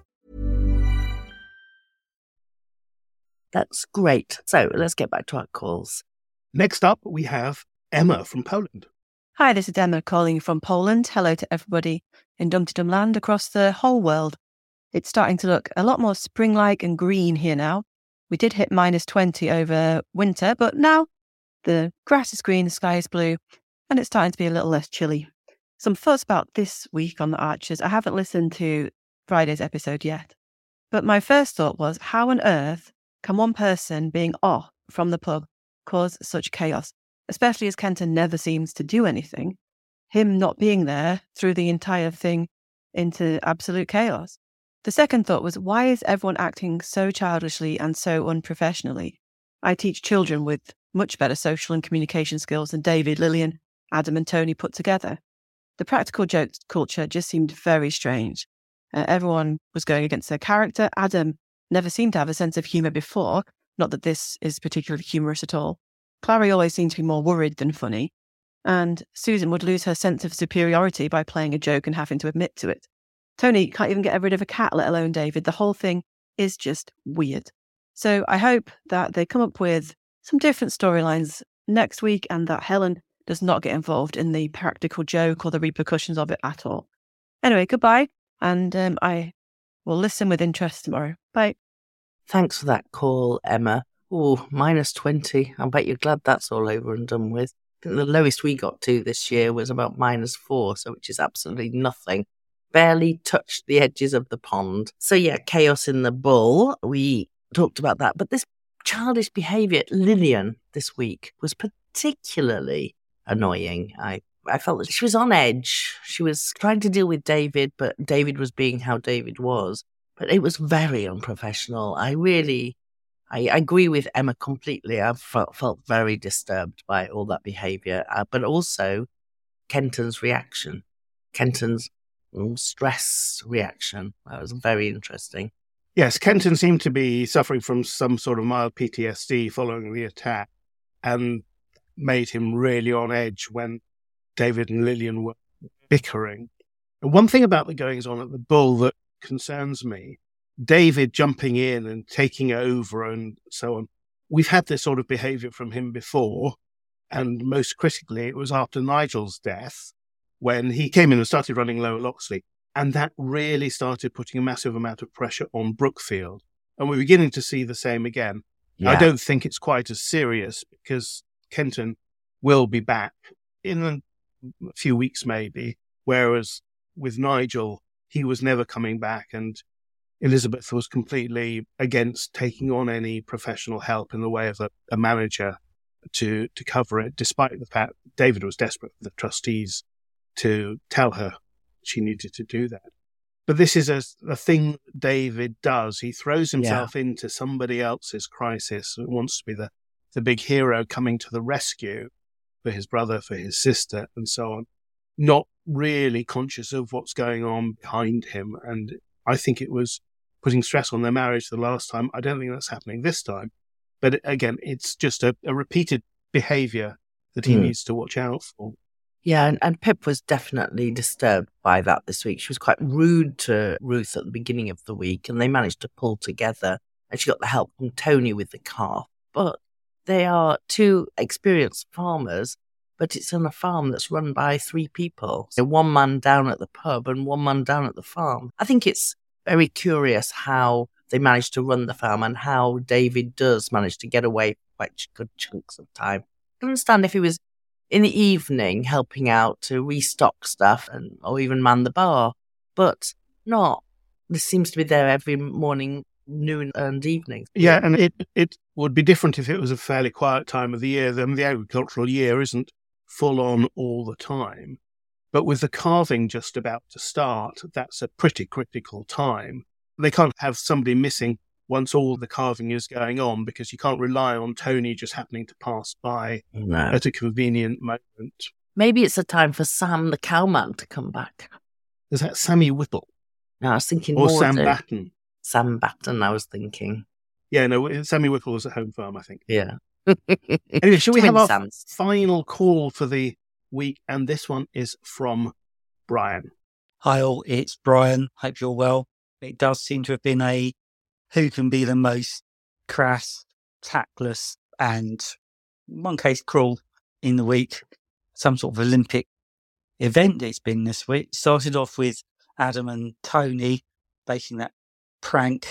That's great. So let's get back to our calls. Next up, we have Emma from Poland. Hi, this is Emma calling from Poland. Hello to everybody in Dumptydum land across the whole world. It's starting to look a lot more spring-like and green here now. We did hit -20 over winter, but now the grass is green, the sky is blue, and it's starting to be a little less chilly. Some thoughts about this week on the Archers. I haven't listened to Friday's episode yet, but my first thought was, how on earth can one person being off from the pub cause such chaos, especially as Kenton never seems to do anything? Him not being there threw the entire thing into absolute chaos. The second thought was, why is everyone acting so childishly and so unprofessionally? I teach children with much better social and communication skills than David, Lillian, Adam and Tony put together. The practical jokes culture just seemed very strange. Everyone was going against their character. Adam never seemed to have a sense of humour before, not that this is particularly humorous at all. Clary always seemed to be more worried than funny. And Susan would lose her sense of superiority by playing a joke and having to admit to it. Tony can't even get rid of a cat, let alone David. The whole thing is just weird. So I hope that they come up with some different storylines next week and that Helen does not get involved in the practical joke or the repercussions of it at all. Anyway, goodbye. And I will listen with interest tomorrow. Bye. Thanks for that call, Emma. Oh, -20. I bet you're glad that's all over and done with. I think the lowest we got to this year was about -4, so which is absolutely nothing. Barely touched the edges of the pond. So yeah, chaos in the bull. We talked about that. But this childish behaviour at Lillian this week was particularly annoying. I felt that she was on edge. She was trying to deal with David, but David was being how David was. But it was very unprofessional. I agree with Emma completely. I felt very disturbed by all that behaviour, but also Kenton's reaction, Kenton's stress reaction. That was very interesting. Yes, Kenton seemed to be suffering from some sort of mild PTSD following the attack, and made him really on edge when David and Lillian were bickering. And one thing about the goings on at the Bull that concerns me, David jumping in and taking over and so on. We've had this sort of behaviour from him before, and most critically, it was after Nigel's death, when he came in and started running low at Loxley, and that really started putting a massive amount of pressure on Brookfield. And we're beginning to see the same again. Yeah. I don't think it's quite as serious, because Kenton will be back in a few weeks maybe, whereas with Nigel, he was never coming back, and Elizabeth was completely against taking on any professional help in the way of a manager to cover it, despite the fact David was desperate for the trustees to tell her she needed to do that. But this is a thing David does. He throws himself into somebody else's crisis and wants to be the big hero coming to the rescue for his brother, for his sister, and so on, not really conscious of what's going on behind him. And I think it was putting stress on their marriage the last time. I don't think that's happening this time. But again, it's just a repeated behaviour that he needs to watch out for. Yeah, and Pip was definitely disturbed by that this week. She was quite rude to Ruth at the beginning of the week, and they managed to pull together, and she got the help from Tony with the calf. But they are two experienced farmers, but it's on a farm that's run by 3 people. So one man down at the pub and one man down at the farm. I think it's very curious how they managed to run the farm and how David does manage to get away quite good chunks of time. I can understand if he was in the evening helping out to restock stuff or even man the bar, but not. This seems to be there every morning, noon and evening. Yeah, and it would be different if it was a fairly quiet time of the year. The agricultural year isn't full on all the time. But with the calving just about to start, that's a pretty critical time. They can't have somebody missing once all the calving is going on, because you can't rely on Tony just happening to pass by at a convenient moment. Maybe it's a time for Sam the cowman to come back. Is that Sammy Whittle? No, I was thinking or more Sam Batten. Sam Batten, I was thinking. Yeah, no, Sammy Whittle was at Home Farm, I think. Yeah. Anyway, shall we have our Sams. final call for the week? And this one is from Brian. Hi all, it's Brian. Hope you're well. It does seem to have been a who can be the most crass, tactless, and in one case cruel in the week. Some sort of Olympic event it's been this week. Started off with Adam and Tony making that prank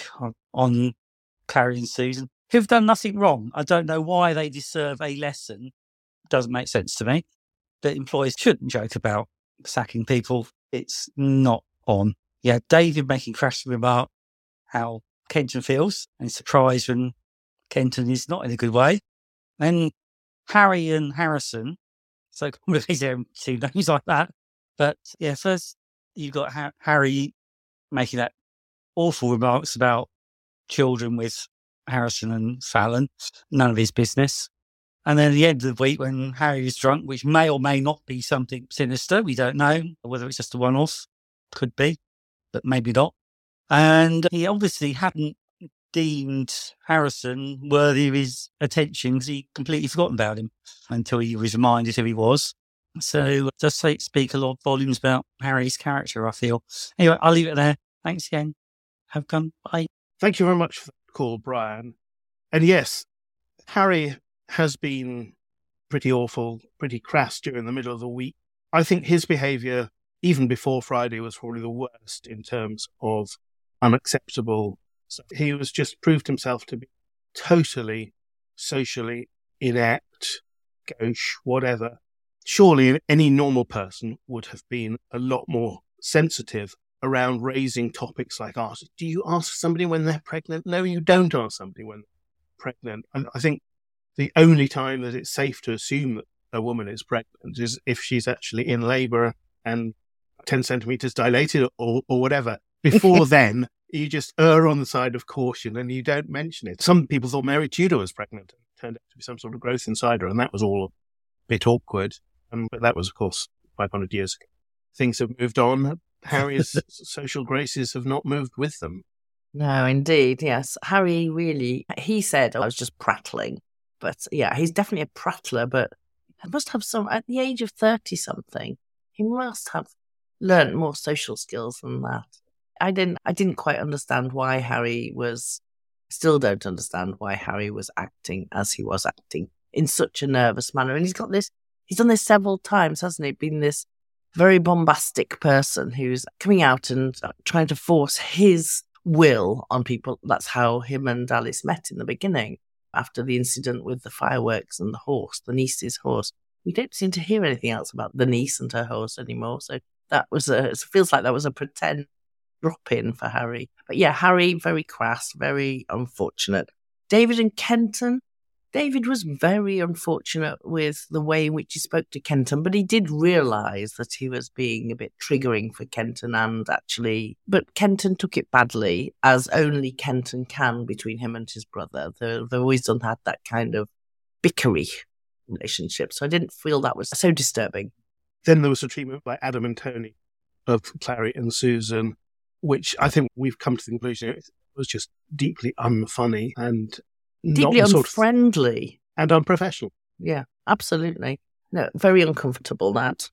on Carrie and Susan, who've done nothing wrong. I don't know why they deserve a lesson. Doesn't make sense to me. But employees shouldn't joke about sacking people. It's not on. Yeah, David making crass remark how Kenton feels and surprised when Kenton is not in a good way. Then Harry and Harrison, so these two names like that. But yeah, first you've got Harry making that awful remarks about children with Harrison and Fallon, none of his business. And then at the end of the week when Harry is drunk, which may or may not be something sinister, we don't know, whether it's just a one-off, could be, but maybe not. And he obviously hadn't deemed Harrison worthy of his attention because he'd completely forgotten about him until he was reminded who he was. So it does speak a lot of volumes about Harry's character, I feel. Anyway, I'll leave it there. Thanks again. Have fun. Bye. Thank you very much for the call, Brian. And yes, Harry has been pretty awful, pretty crass during the middle of the week. I think his behaviour, even before Friday, was probably the worst in terms of unacceptable So he was just proved himself to be totally socially inept, gauche, whatever. Surely any normal person would have been a lot more sensitive around raising topics like art. Do you ask somebody when they're pregnant? No, you don't ask somebody when they're pregnant. And I think the only time that it's safe to assume that a woman is pregnant is if she's actually in labour and 10 centimetres dilated or whatever. Before then, you just err on the side of caution and you don't mention it. Some people thought Mary Tudor was pregnant. It turned out to be some sort of growth inside her, and that was all a bit awkward. But that was, of course, 500 years ago. Things have moved on. Harry's social graces have not moved with them. No, indeed, yes. Harry really, he said, I was just prattling. But yeah, he's definitely a prattler, but he must have some, at the age of 30-something, he must have learnt more social skills than that. I didn't quite understand why still don't understand why Harry was acting as he was acting in such a nervous manner. And he's done this several times, hasn't he? Been this very bombastic person who's coming out and trying to force his will on people. That's how him and Alice met in the beginning, after the incident with the fireworks and the horse, the niece's horse. We don't seem to hear anything else about the niece and her horse anymore. So that was it feels like that was a pretend drop-in for Harry. But yeah, Harry, very crass, very unfortunate. David and Kenton. David was very unfortunate with the way in which he spoke to Kenton, but he did realise that he was being a bit triggering for Kenton but Kenton took it badly, as only Kenton can between him and his brother. They've always had that kind of bickery relationship, so I didn't feel that was so disturbing. Then there was a treatment by Adam and Tony of Clary and Susan, which I think we've come to the conclusion it was just deeply unfunny and deeply unfriendly. And unprofessional. Yeah, absolutely. No, very uncomfortable, that.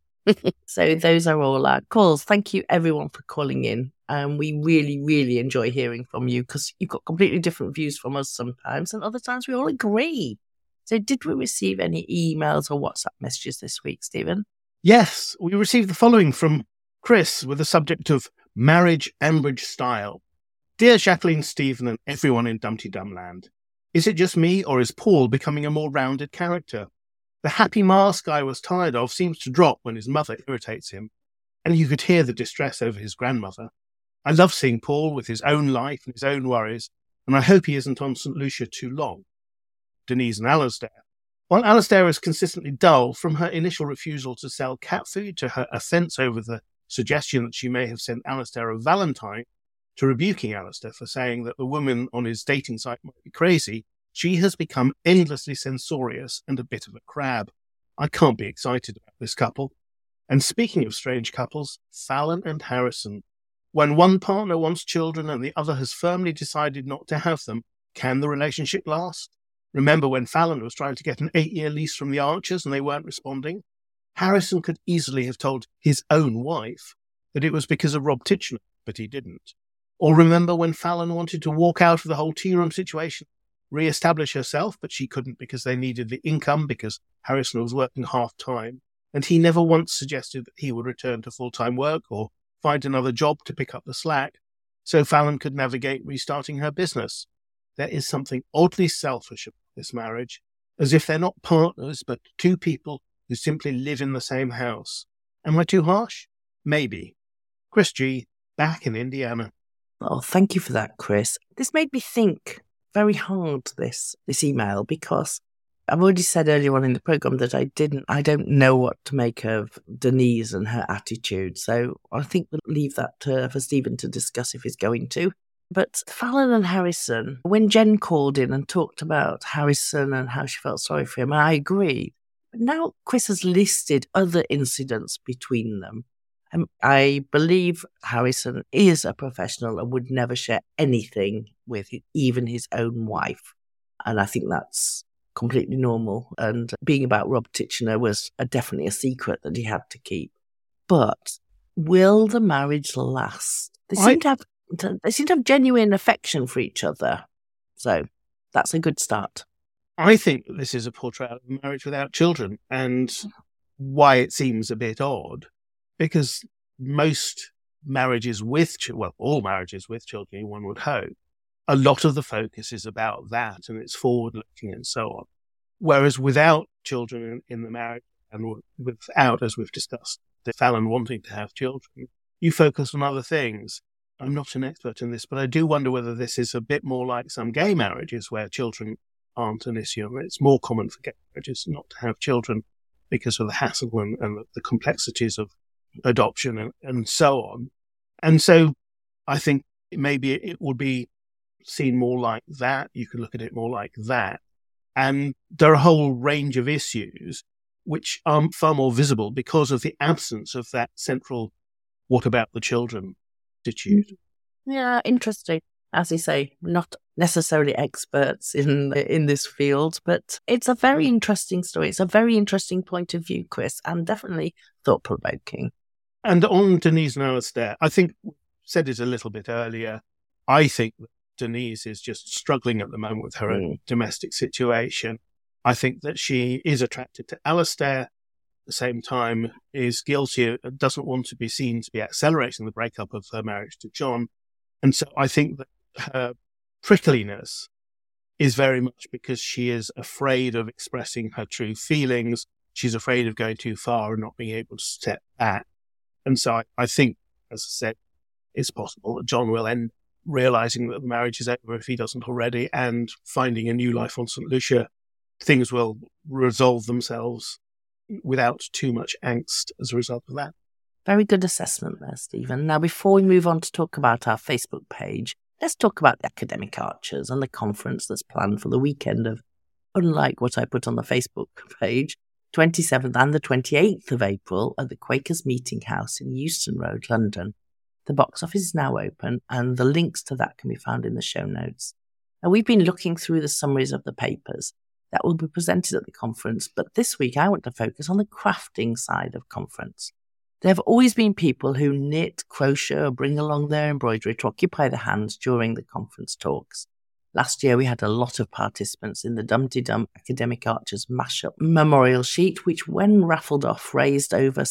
So those are all our calls. Thank you, everyone, for calling in. We really, really enjoy hearing from you because you've got completely different views from us sometimes, and other times we all agree. So did we receive any emails or WhatsApp messages this week, Stephen? Yes, we received the following from Chris with the subject of marriage Ambridge style. Dear Jacqueline, Stephen, and everyone in Dumpty Dum Land. Is it just me, or is Paul becoming a more rounded character? The happy mask I was tired of seems to drop when his mother irritates him, and you could hear the distress over his grandmother. I love seeing Paul with his own life and his own worries, and I hope he isn't on St. Lucia too long. Denise and Alastair. While Alastair is consistently dull, from her initial refusal to sell cat food to her offence over the suggestion that she may have sent Alastair a valentine, to rebuking Alastair for saying that the woman on his dating site might be crazy, she has become endlessly censorious and a bit of a crab. I can't be excited about this couple. And speaking of strange couples, Fallon and Harrison. When one partner wants children and the other has firmly decided not to have them, can the relationship last? Remember when Fallon was trying to get an 8-year lease from the Archers and they weren't responding? Harrison could easily have told his own wife that it was because of Rob Titchener, but he didn't. Or remember when Fallon wanted to walk out of the whole tea room situation, re-establish herself, but she couldn't because they needed the income because Harrison was working half-time, and he never once suggested that he would return to full-time work or find another job to pick up the slack, so Fallon could navigate restarting her business. There is something oddly selfish about this marriage, as if they're not partners, but two people who simply live in the same house. Am I too harsh? Maybe. Chris G, back in Indiana. Oh, thank you for that, Chris. This made me think very hard, this email, because I've already said earlier on in the programme that I don't know what to make of Denise and her attitude. So I think we'll leave that for Stephen to discuss if he's going to. But Fallon and Harrison, when Jen called in and talked about Harrison and how she felt sorry for him, I agree. But now Chris has listed other incidents between them. I believe Harrison is a professional and would never share anything with even his own wife. And I think that's completely normal. And being about Rob Titchener was definitely a secret that he had to keep. But will the marriage last? They seem to have genuine affection for each other. So that's a good start. I think this is a portrayal of a marriage without children, and why it seems a bit odd. Because most marriages with, all marriages with children, one would hope, a lot of the focus is about that and it's forward-looking and so on. Whereas without children in the marriage and without, as we've discussed, the Fallon wanting to have children, you focus on other things. I'm not an expert in this, but I do wonder whether this is a bit more like some gay marriages where children aren't an issue. It's more common for gay marriages not to have children because of the hassle and the complexities of adoption and so on. And so I think maybe it would be seen more like that. You could look at it more like that. And there are a whole range of issues which are far more visible because of the absence of that central "what about the children" attitude. Yeah, interesting. As you say, not necessarily experts in this field, but it's a very interesting story. It's a very interesting point of view, Chris, and definitely thought-provoking. And on Denise and Alastair, I think we said it a little bit earlier. I think that Denise is just struggling at the moment with her own domestic situation. I think that she is attracted to Alastair, at the same time is guilty, doesn't want to be seen to be accelerating the breakup of her marriage to John. And so I think that her prickliness is very much because she is afraid of expressing her true feelings. She's afraid of going too far and not being able to step back. And so I think, as I said, it's possible that John will end realizing that the marriage is over if he doesn't already, and finding a new life on St. Lucia. Things will resolve themselves without too much angst as a result of that. Very good assessment there, Stephen. Now, before we move on to talk about our Facebook page, let's talk about the Academic Archers and the conference that's planned for the weekend of, unlike what I put on the Facebook page, 27th and the 28th of April at the Quakers Meeting House in Euston Road, London. The box office is now open, and the links to that can be found in the show notes. Now, we've been looking through the summaries of the papers that will be presented at the conference, but this week I want to focus on the crafting side of conference. There have always been people who knit, crochet, or bring along their embroidery to occupy their hands during the conference talks. Last year, we had a lot of participants in the Dumpty Dum Academic Archers Mashup memorial sheet, which, when raffled off, raised over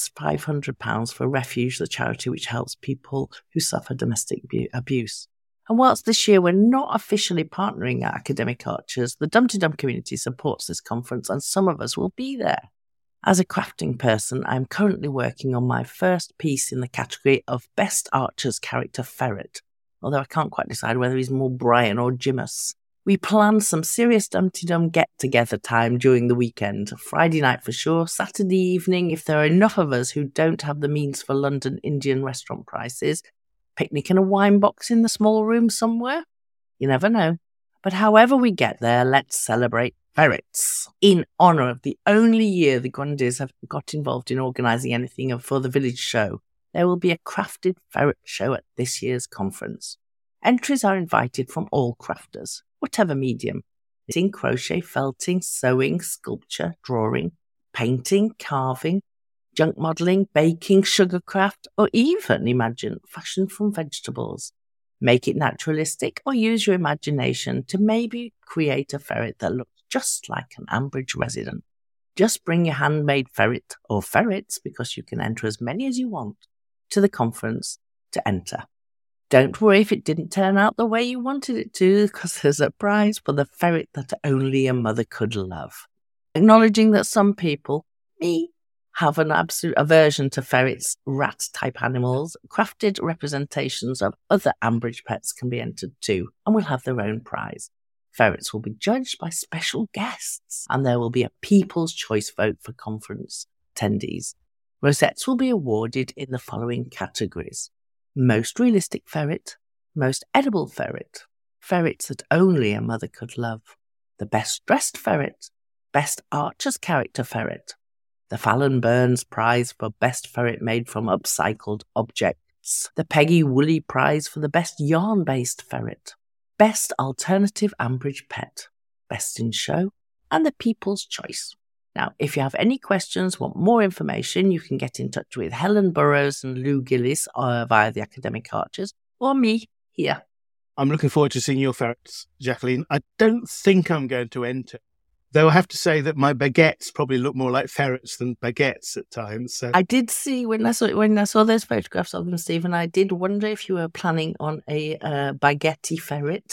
£500 for Refuge, the charity which helps people who suffer domestic abuse. And whilst this year we're not officially partnering at Academic Archers, the Dumpty Dum community supports this conference, and some of us will be there. As a crafting person, I'm currently working on my first piece in the category of Best Archer's Character Ferret, although I can't quite decide whether he's more Brian or Jimus. We plan some serious Dumpty Dum get-together time during the weekend. Friday night for sure, Saturday evening if there are enough of us who don't have the means for London Indian restaurant prices, picnic in a wine box in the small room somewhere. You never know. But however we get there, let's celebrate ferrets. In honour of the only year the Grundys have got involved in organising anything for the village show, there will be a crafted ferret show at this year's conference. Entries are invited from all crafters, whatever medium. It's in crochet, felting, sewing, sculpture, drawing, painting, carving, junk modelling, baking, sugarcraft, or even, imagine, fashion from vegetables. Make it naturalistic or use your imagination to maybe create a ferret that looks just like an Ambridge resident. Just bring your handmade ferret or ferrets, because you can enter as many as you want, to the conference to enter. Don't worry if it didn't turn out the way you wanted it to, because there's a prize for the ferret that only a mother could love. Acknowledging that some people, me, have an absolute aversion to ferrets, rat-type animals, crafted representations of other Ambridge pets can be entered too, and will have their own prize. Ferrets will be judged by special guests, and there will be a People's Choice vote for conference attendees. Rosettes will be awarded in the following categories: Most Realistic Ferret, Most Edible Ferret, Ferrets that Only a Mother Could Love, the Best Dressed Ferret, Best Archer's Character Ferret, the Fallon Burns Prize for Best Ferret Made from Upcycled Objects, the Peggy Woolley Prize for the Best Yarn-Based Ferret, Best Alternative Ambridge Pet, Best in Show, and the People's Choice. Now, if you have any questions, want more information, you can get in touch with Helen Burrows and Lou Gillis via the Academic Archers, or me here. I'm looking forward to seeing your ferrets, Jacqueline. I don't think I'm going to enter, though I have to say that my baguettes probably look more like ferrets than baguettes at times. So. I did see, when I saw those photographs of them, Stephen, I did wonder if you were planning on a baguette ferret.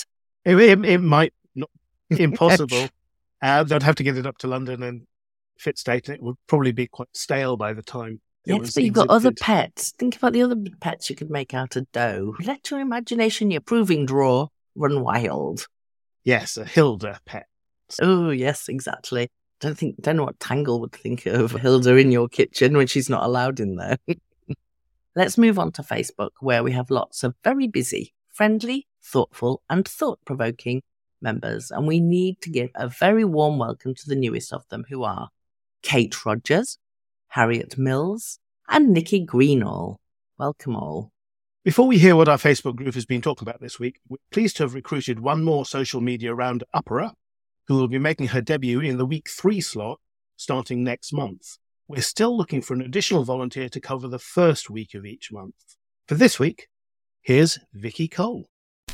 It might not be impossible. They'd have to get it up to London and fit state, and it would probably be quite stale by the time. Yes, but you've got other pets. Think about the other pets you could make out of dough. Let your imagination, your proving drawer, run wild. Yes, a Hilda pet. Oh, yes, exactly. Don't know what Tangle would think of Hilda in your kitchen when she's not allowed in there. Let's move on to Facebook, where we have lots of very busy, friendly, thoughtful, and thought-provoking members. And we need to give a very warm welcome to the newest of them, who are Kate Rogers, Harriet Mills, and Nikki Greenall. Welcome all. Before we hear what our Facebook group has been talking about this week, we're pleased to have recruited one more social media round-upperer who will be making her debut in the week 3 slot starting next month. We're still looking for an additional volunteer to cover the first week of each month. For this week, here's Vicky Cole.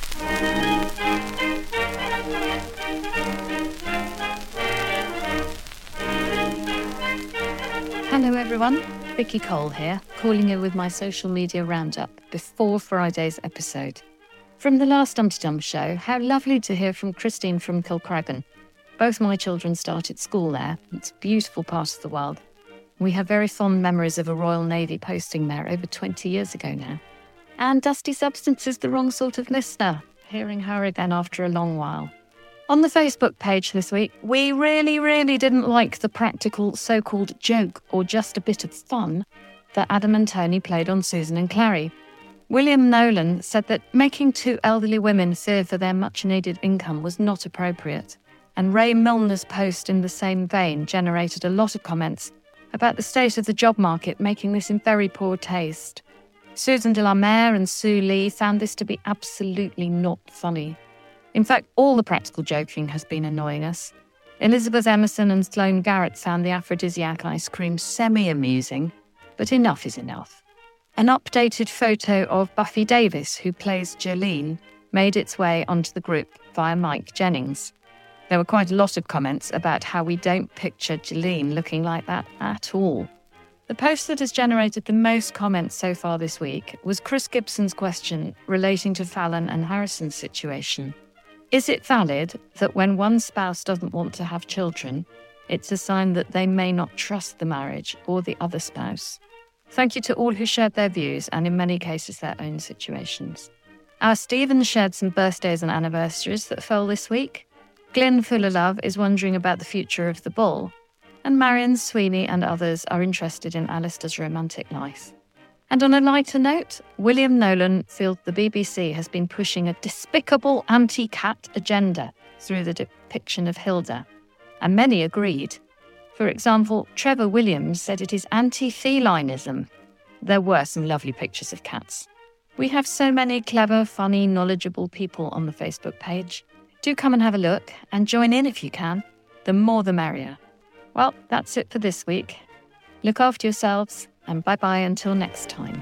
Hello everyone, Vicky Cole here, calling you with my social media roundup before Friday's episode. From the last Dumpty Dum show, how lovely to hear from Christine from Kilcragan. Both my children started school there. It's a beautiful part of the world. We have very fond memories of a Royal Navy posting there over 20 years ago now. And Dusty Substance is the wrong sort of listener, hearing her again after a long while. On the Facebook page this week, we really didn't like the practical so-called joke or just a bit of fun that Adam and Tony played on Susan and Clary. William Nolan said that making 2 elderly women fear for their much-needed income was not appropriate. And Ray Milner's post in the same vein generated a lot of comments about the state of the job market, making this in very poor taste. Susan de la Mare and Sue Lee found this to be absolutely not funny. In fact, all the practical joking has been annoying us. Elizabeth Emerson and Sloane Garrett found the aphrodisiac ice cream semi-amusing, but enough is enough. An updated photo of Buffy Davis, who plays Jolene, made its way onto the group via Mike Jennings. There were quite a lot of comments about how we don't picture Jolene looking like that at all. The post that has generated the most comments so far this week was Chris Gibson's question relating to Fallon and Harrison's situation. Is it valid that when one spouse doesn't want to have children, it's a sign that they may not trust the marriage or the other spouse? Thank you to all who shared their views and in many cases their own situations. Our Stephen shared some birthdays and anniversaries that fell this week. Glyn Fullerlove is wondering about the future of the bull, and Marion Sweeney and others are interested in Alistair's romantic life. And on a lighter note, William Nolan feels the BBC has been pushing a despicable anti-cat agenda through the depiction of Hilda, and many agreed. For example, Trevor Williams said it is anti-felinism. There were some lovely pictures of cats. We have so many clever, funny, knowledgeable people on the Facebook page. Do come and have a look, and join in if you can. The more the merrier. Well, that's it for this week. Look after yourselves, and bye-bye until next time.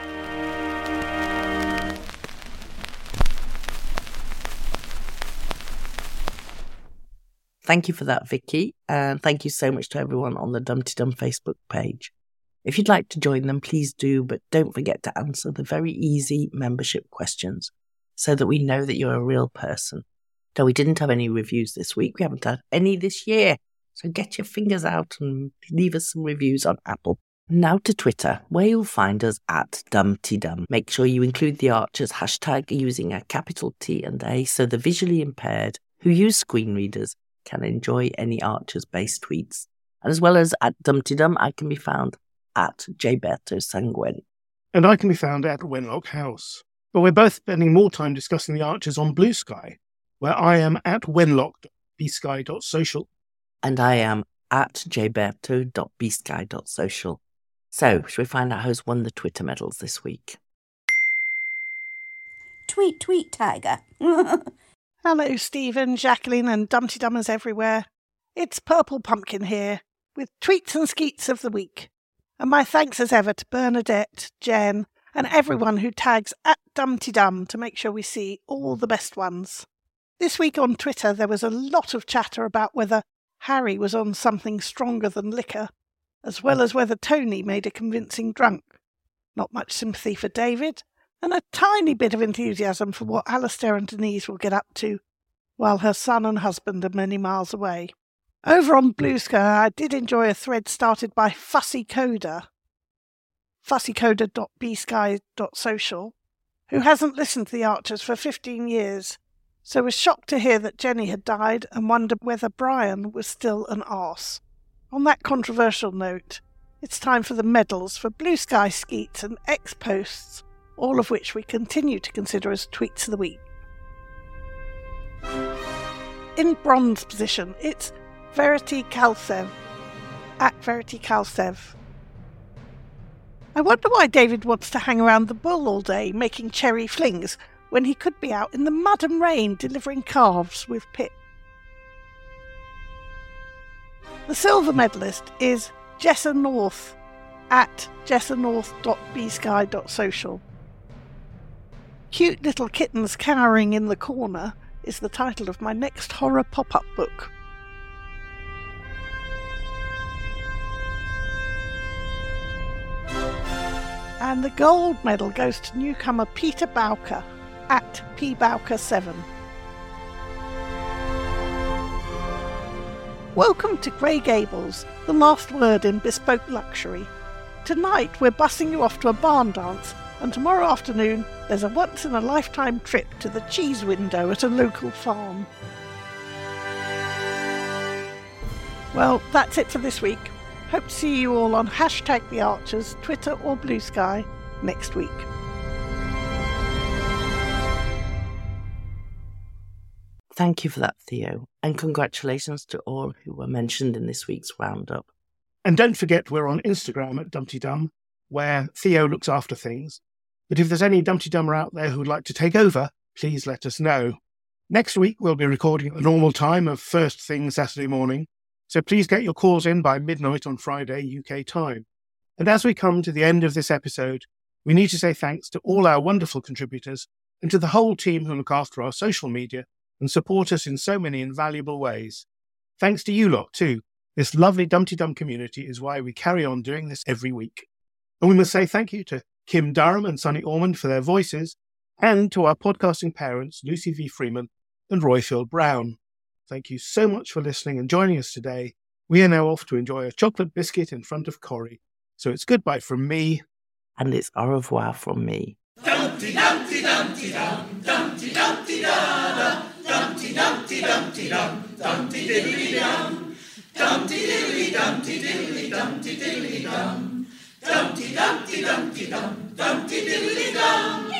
Thank you for that, Vicky, and thank you so much to everyone on the Dumpty Dum Facebook page. If you'd like to join them, please do, but don't forget to answer the very easy membership questions so that we know that you're a real person. Though we didn't have any reviews this week, we haven't had any this year. So get your fingers out and leave us some reviews on Apple. Now to Twitter, where you'll find us at Dumpty Dum. Make sure you include the Archers hashtag using a capital T and A so the visually impaired who use screen readers can enjoy any Archers-based tweets. And as well as at Dumpty Dum, I can be found at Gilberto Sanguin. And I can be found at Wenlock House. But we're both spending more time discussing the Archers on Blue Sky, where I am at wenlock.bsky.social. And I am at gilberto.bsky.social. So, shall we find out who's won the Twitter medals this week? Tweet, Tiger. Hello, Stephen, Jacqueline, and Dumpty Dummers everywhere. It's Purple Pumpkin here, with tweets and skeets of the week. And my thanks as ever to Bernadette, Jen, and everyone who tags at Dumpty Dum to make sure we see all the best ones. This week on Twitter, there was a lot of chatter about whether Harry was on something stronger than liquor, as well as whether Tony made a convincing drunk. Not much sympathy for David, and a tiny bit of enthusiasm for what Alistair and Denise will get up to while her son and husband are many miles away. Over on Blue Sky, I did enjoy a thread started by Fussy Coder, fussycoder.bsky.social, who hasn't listened to The Archers for 15 years, so was shocked to hear that Jenny had died and wondered whether Brian was still an arse. On that controversial note, it's time for the medals for Blue Sky Skeets and X posts, all of which we continue to consider as tweets of the week. In bronze position, it's Verity Kalsev, at Verity Kalsev. I wonder why David wants to hang around the bull all day making cherry flings when he could be out in the mud and rain delivering calves with Pip. The silver medalist is Jessa North, at jessanorth.bsky.social. Cute Little Kittens Cowering in the Corner is the title of my next horror pop-up book. And the gold medal goes to newcomer Peter Bowker, at pbowker7. Welcome to Grey Gables, the last word in bespoke luxury. Tonight we're bussing you off to a barn dance, and tomorrow afternoon there's a once-in-a-lifetime trip to the cheese window at a local farm. Well, that's it for this week. Hope to see you all on #TheArchers, Twitter or Blue Sky next week. Thank you for that, Theo, and congratulations to all who were mentioned in this week's roundup. And don't forget we're on Instagram at Dumpty Dum, where Theo looks after things. But if there's any Dumpty Dummer out there who'd like to take over, please let us know. Next week we'll be recording at the normal time of first thing Saturday morning, so please get your calls in by midnight on Friday UK time. And as we come to the end of this episode, we need to say thanks to all our wonderful contributors and to the whole team who look after our social media and support us in so many invaluable ways. Thanks to you lot too. This lovely Dumpty Dum community is why we carry on doing this every week. And we must say thank you to Kim Durham and Sonny Ormond for their voices, and to our podcasting parents, Lucy V. Freeman and Royfield Brown. Thank you so much for listening and joining us today. We are now off to enjoy a chocolate biscuit in front of Corrie. So it's goodbye from me. And it's au revoir from me. Dumpty Dumpty Dumpty Dum, Dumpty Dumpty Da Da, Dumpty Dumpty Dumpty Dum, Dumpty Diddly Dum, Dumpty Diddly Dumpty Diddly Dumpty Diddly Dum, Dumpty Dumpty Dumpty Dum, Dumpty Diddly Dum.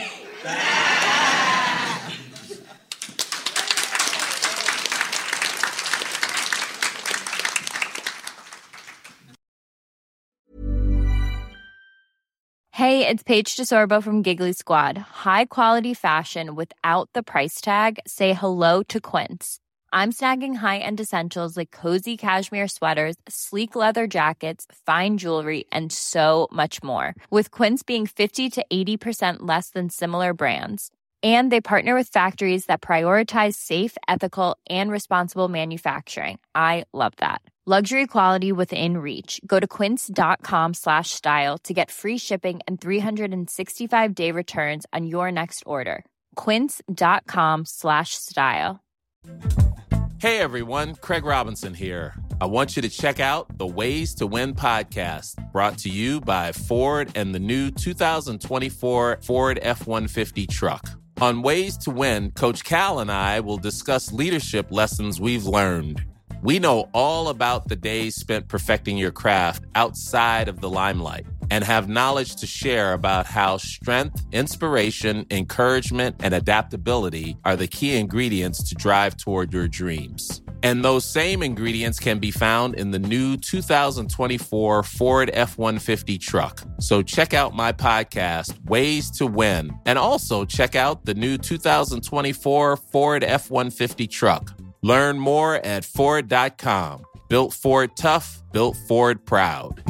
Hey, it's Paige DeSorbo from Giggly Squad. High quality fashion without the price tag. Say hello to Quince. I'm snagging high-end essentials like cozy cashmere sweaters, sleek leather jackets, fine jewelry, and so much more. With Quince being 50 to 80% less than similar brands. And they partner with factories that prioritize safe, ethical, and responsible manufacturing. I love that. Luxury quality within reach. Go to quince.com/style to get free shipping and 365-day returns on your next order. Quince.com/style. Hey everyone, Craig Robinson here. I want you to check out the Ways to Win podcast, brought to you by Ford and the new 2024 Ford F-150 truck. On Ways to Win, Coach Cal and I will discuss leadership lessons we've learned. We know all about the days spent perfecting your craft outside of the limelight and have knowledge to share about how strength, inspiration, encouragement, and adaptability are the key ingredients to drive toward your dreams. And those same ingredients can be found in the new 2024 Ford F-150 truck. So check out my podcast, Ways to Win, and also check out the new 2024 Ford F-150 truck. Learn more at Ford.com. Built Ford tough, built Ford proud.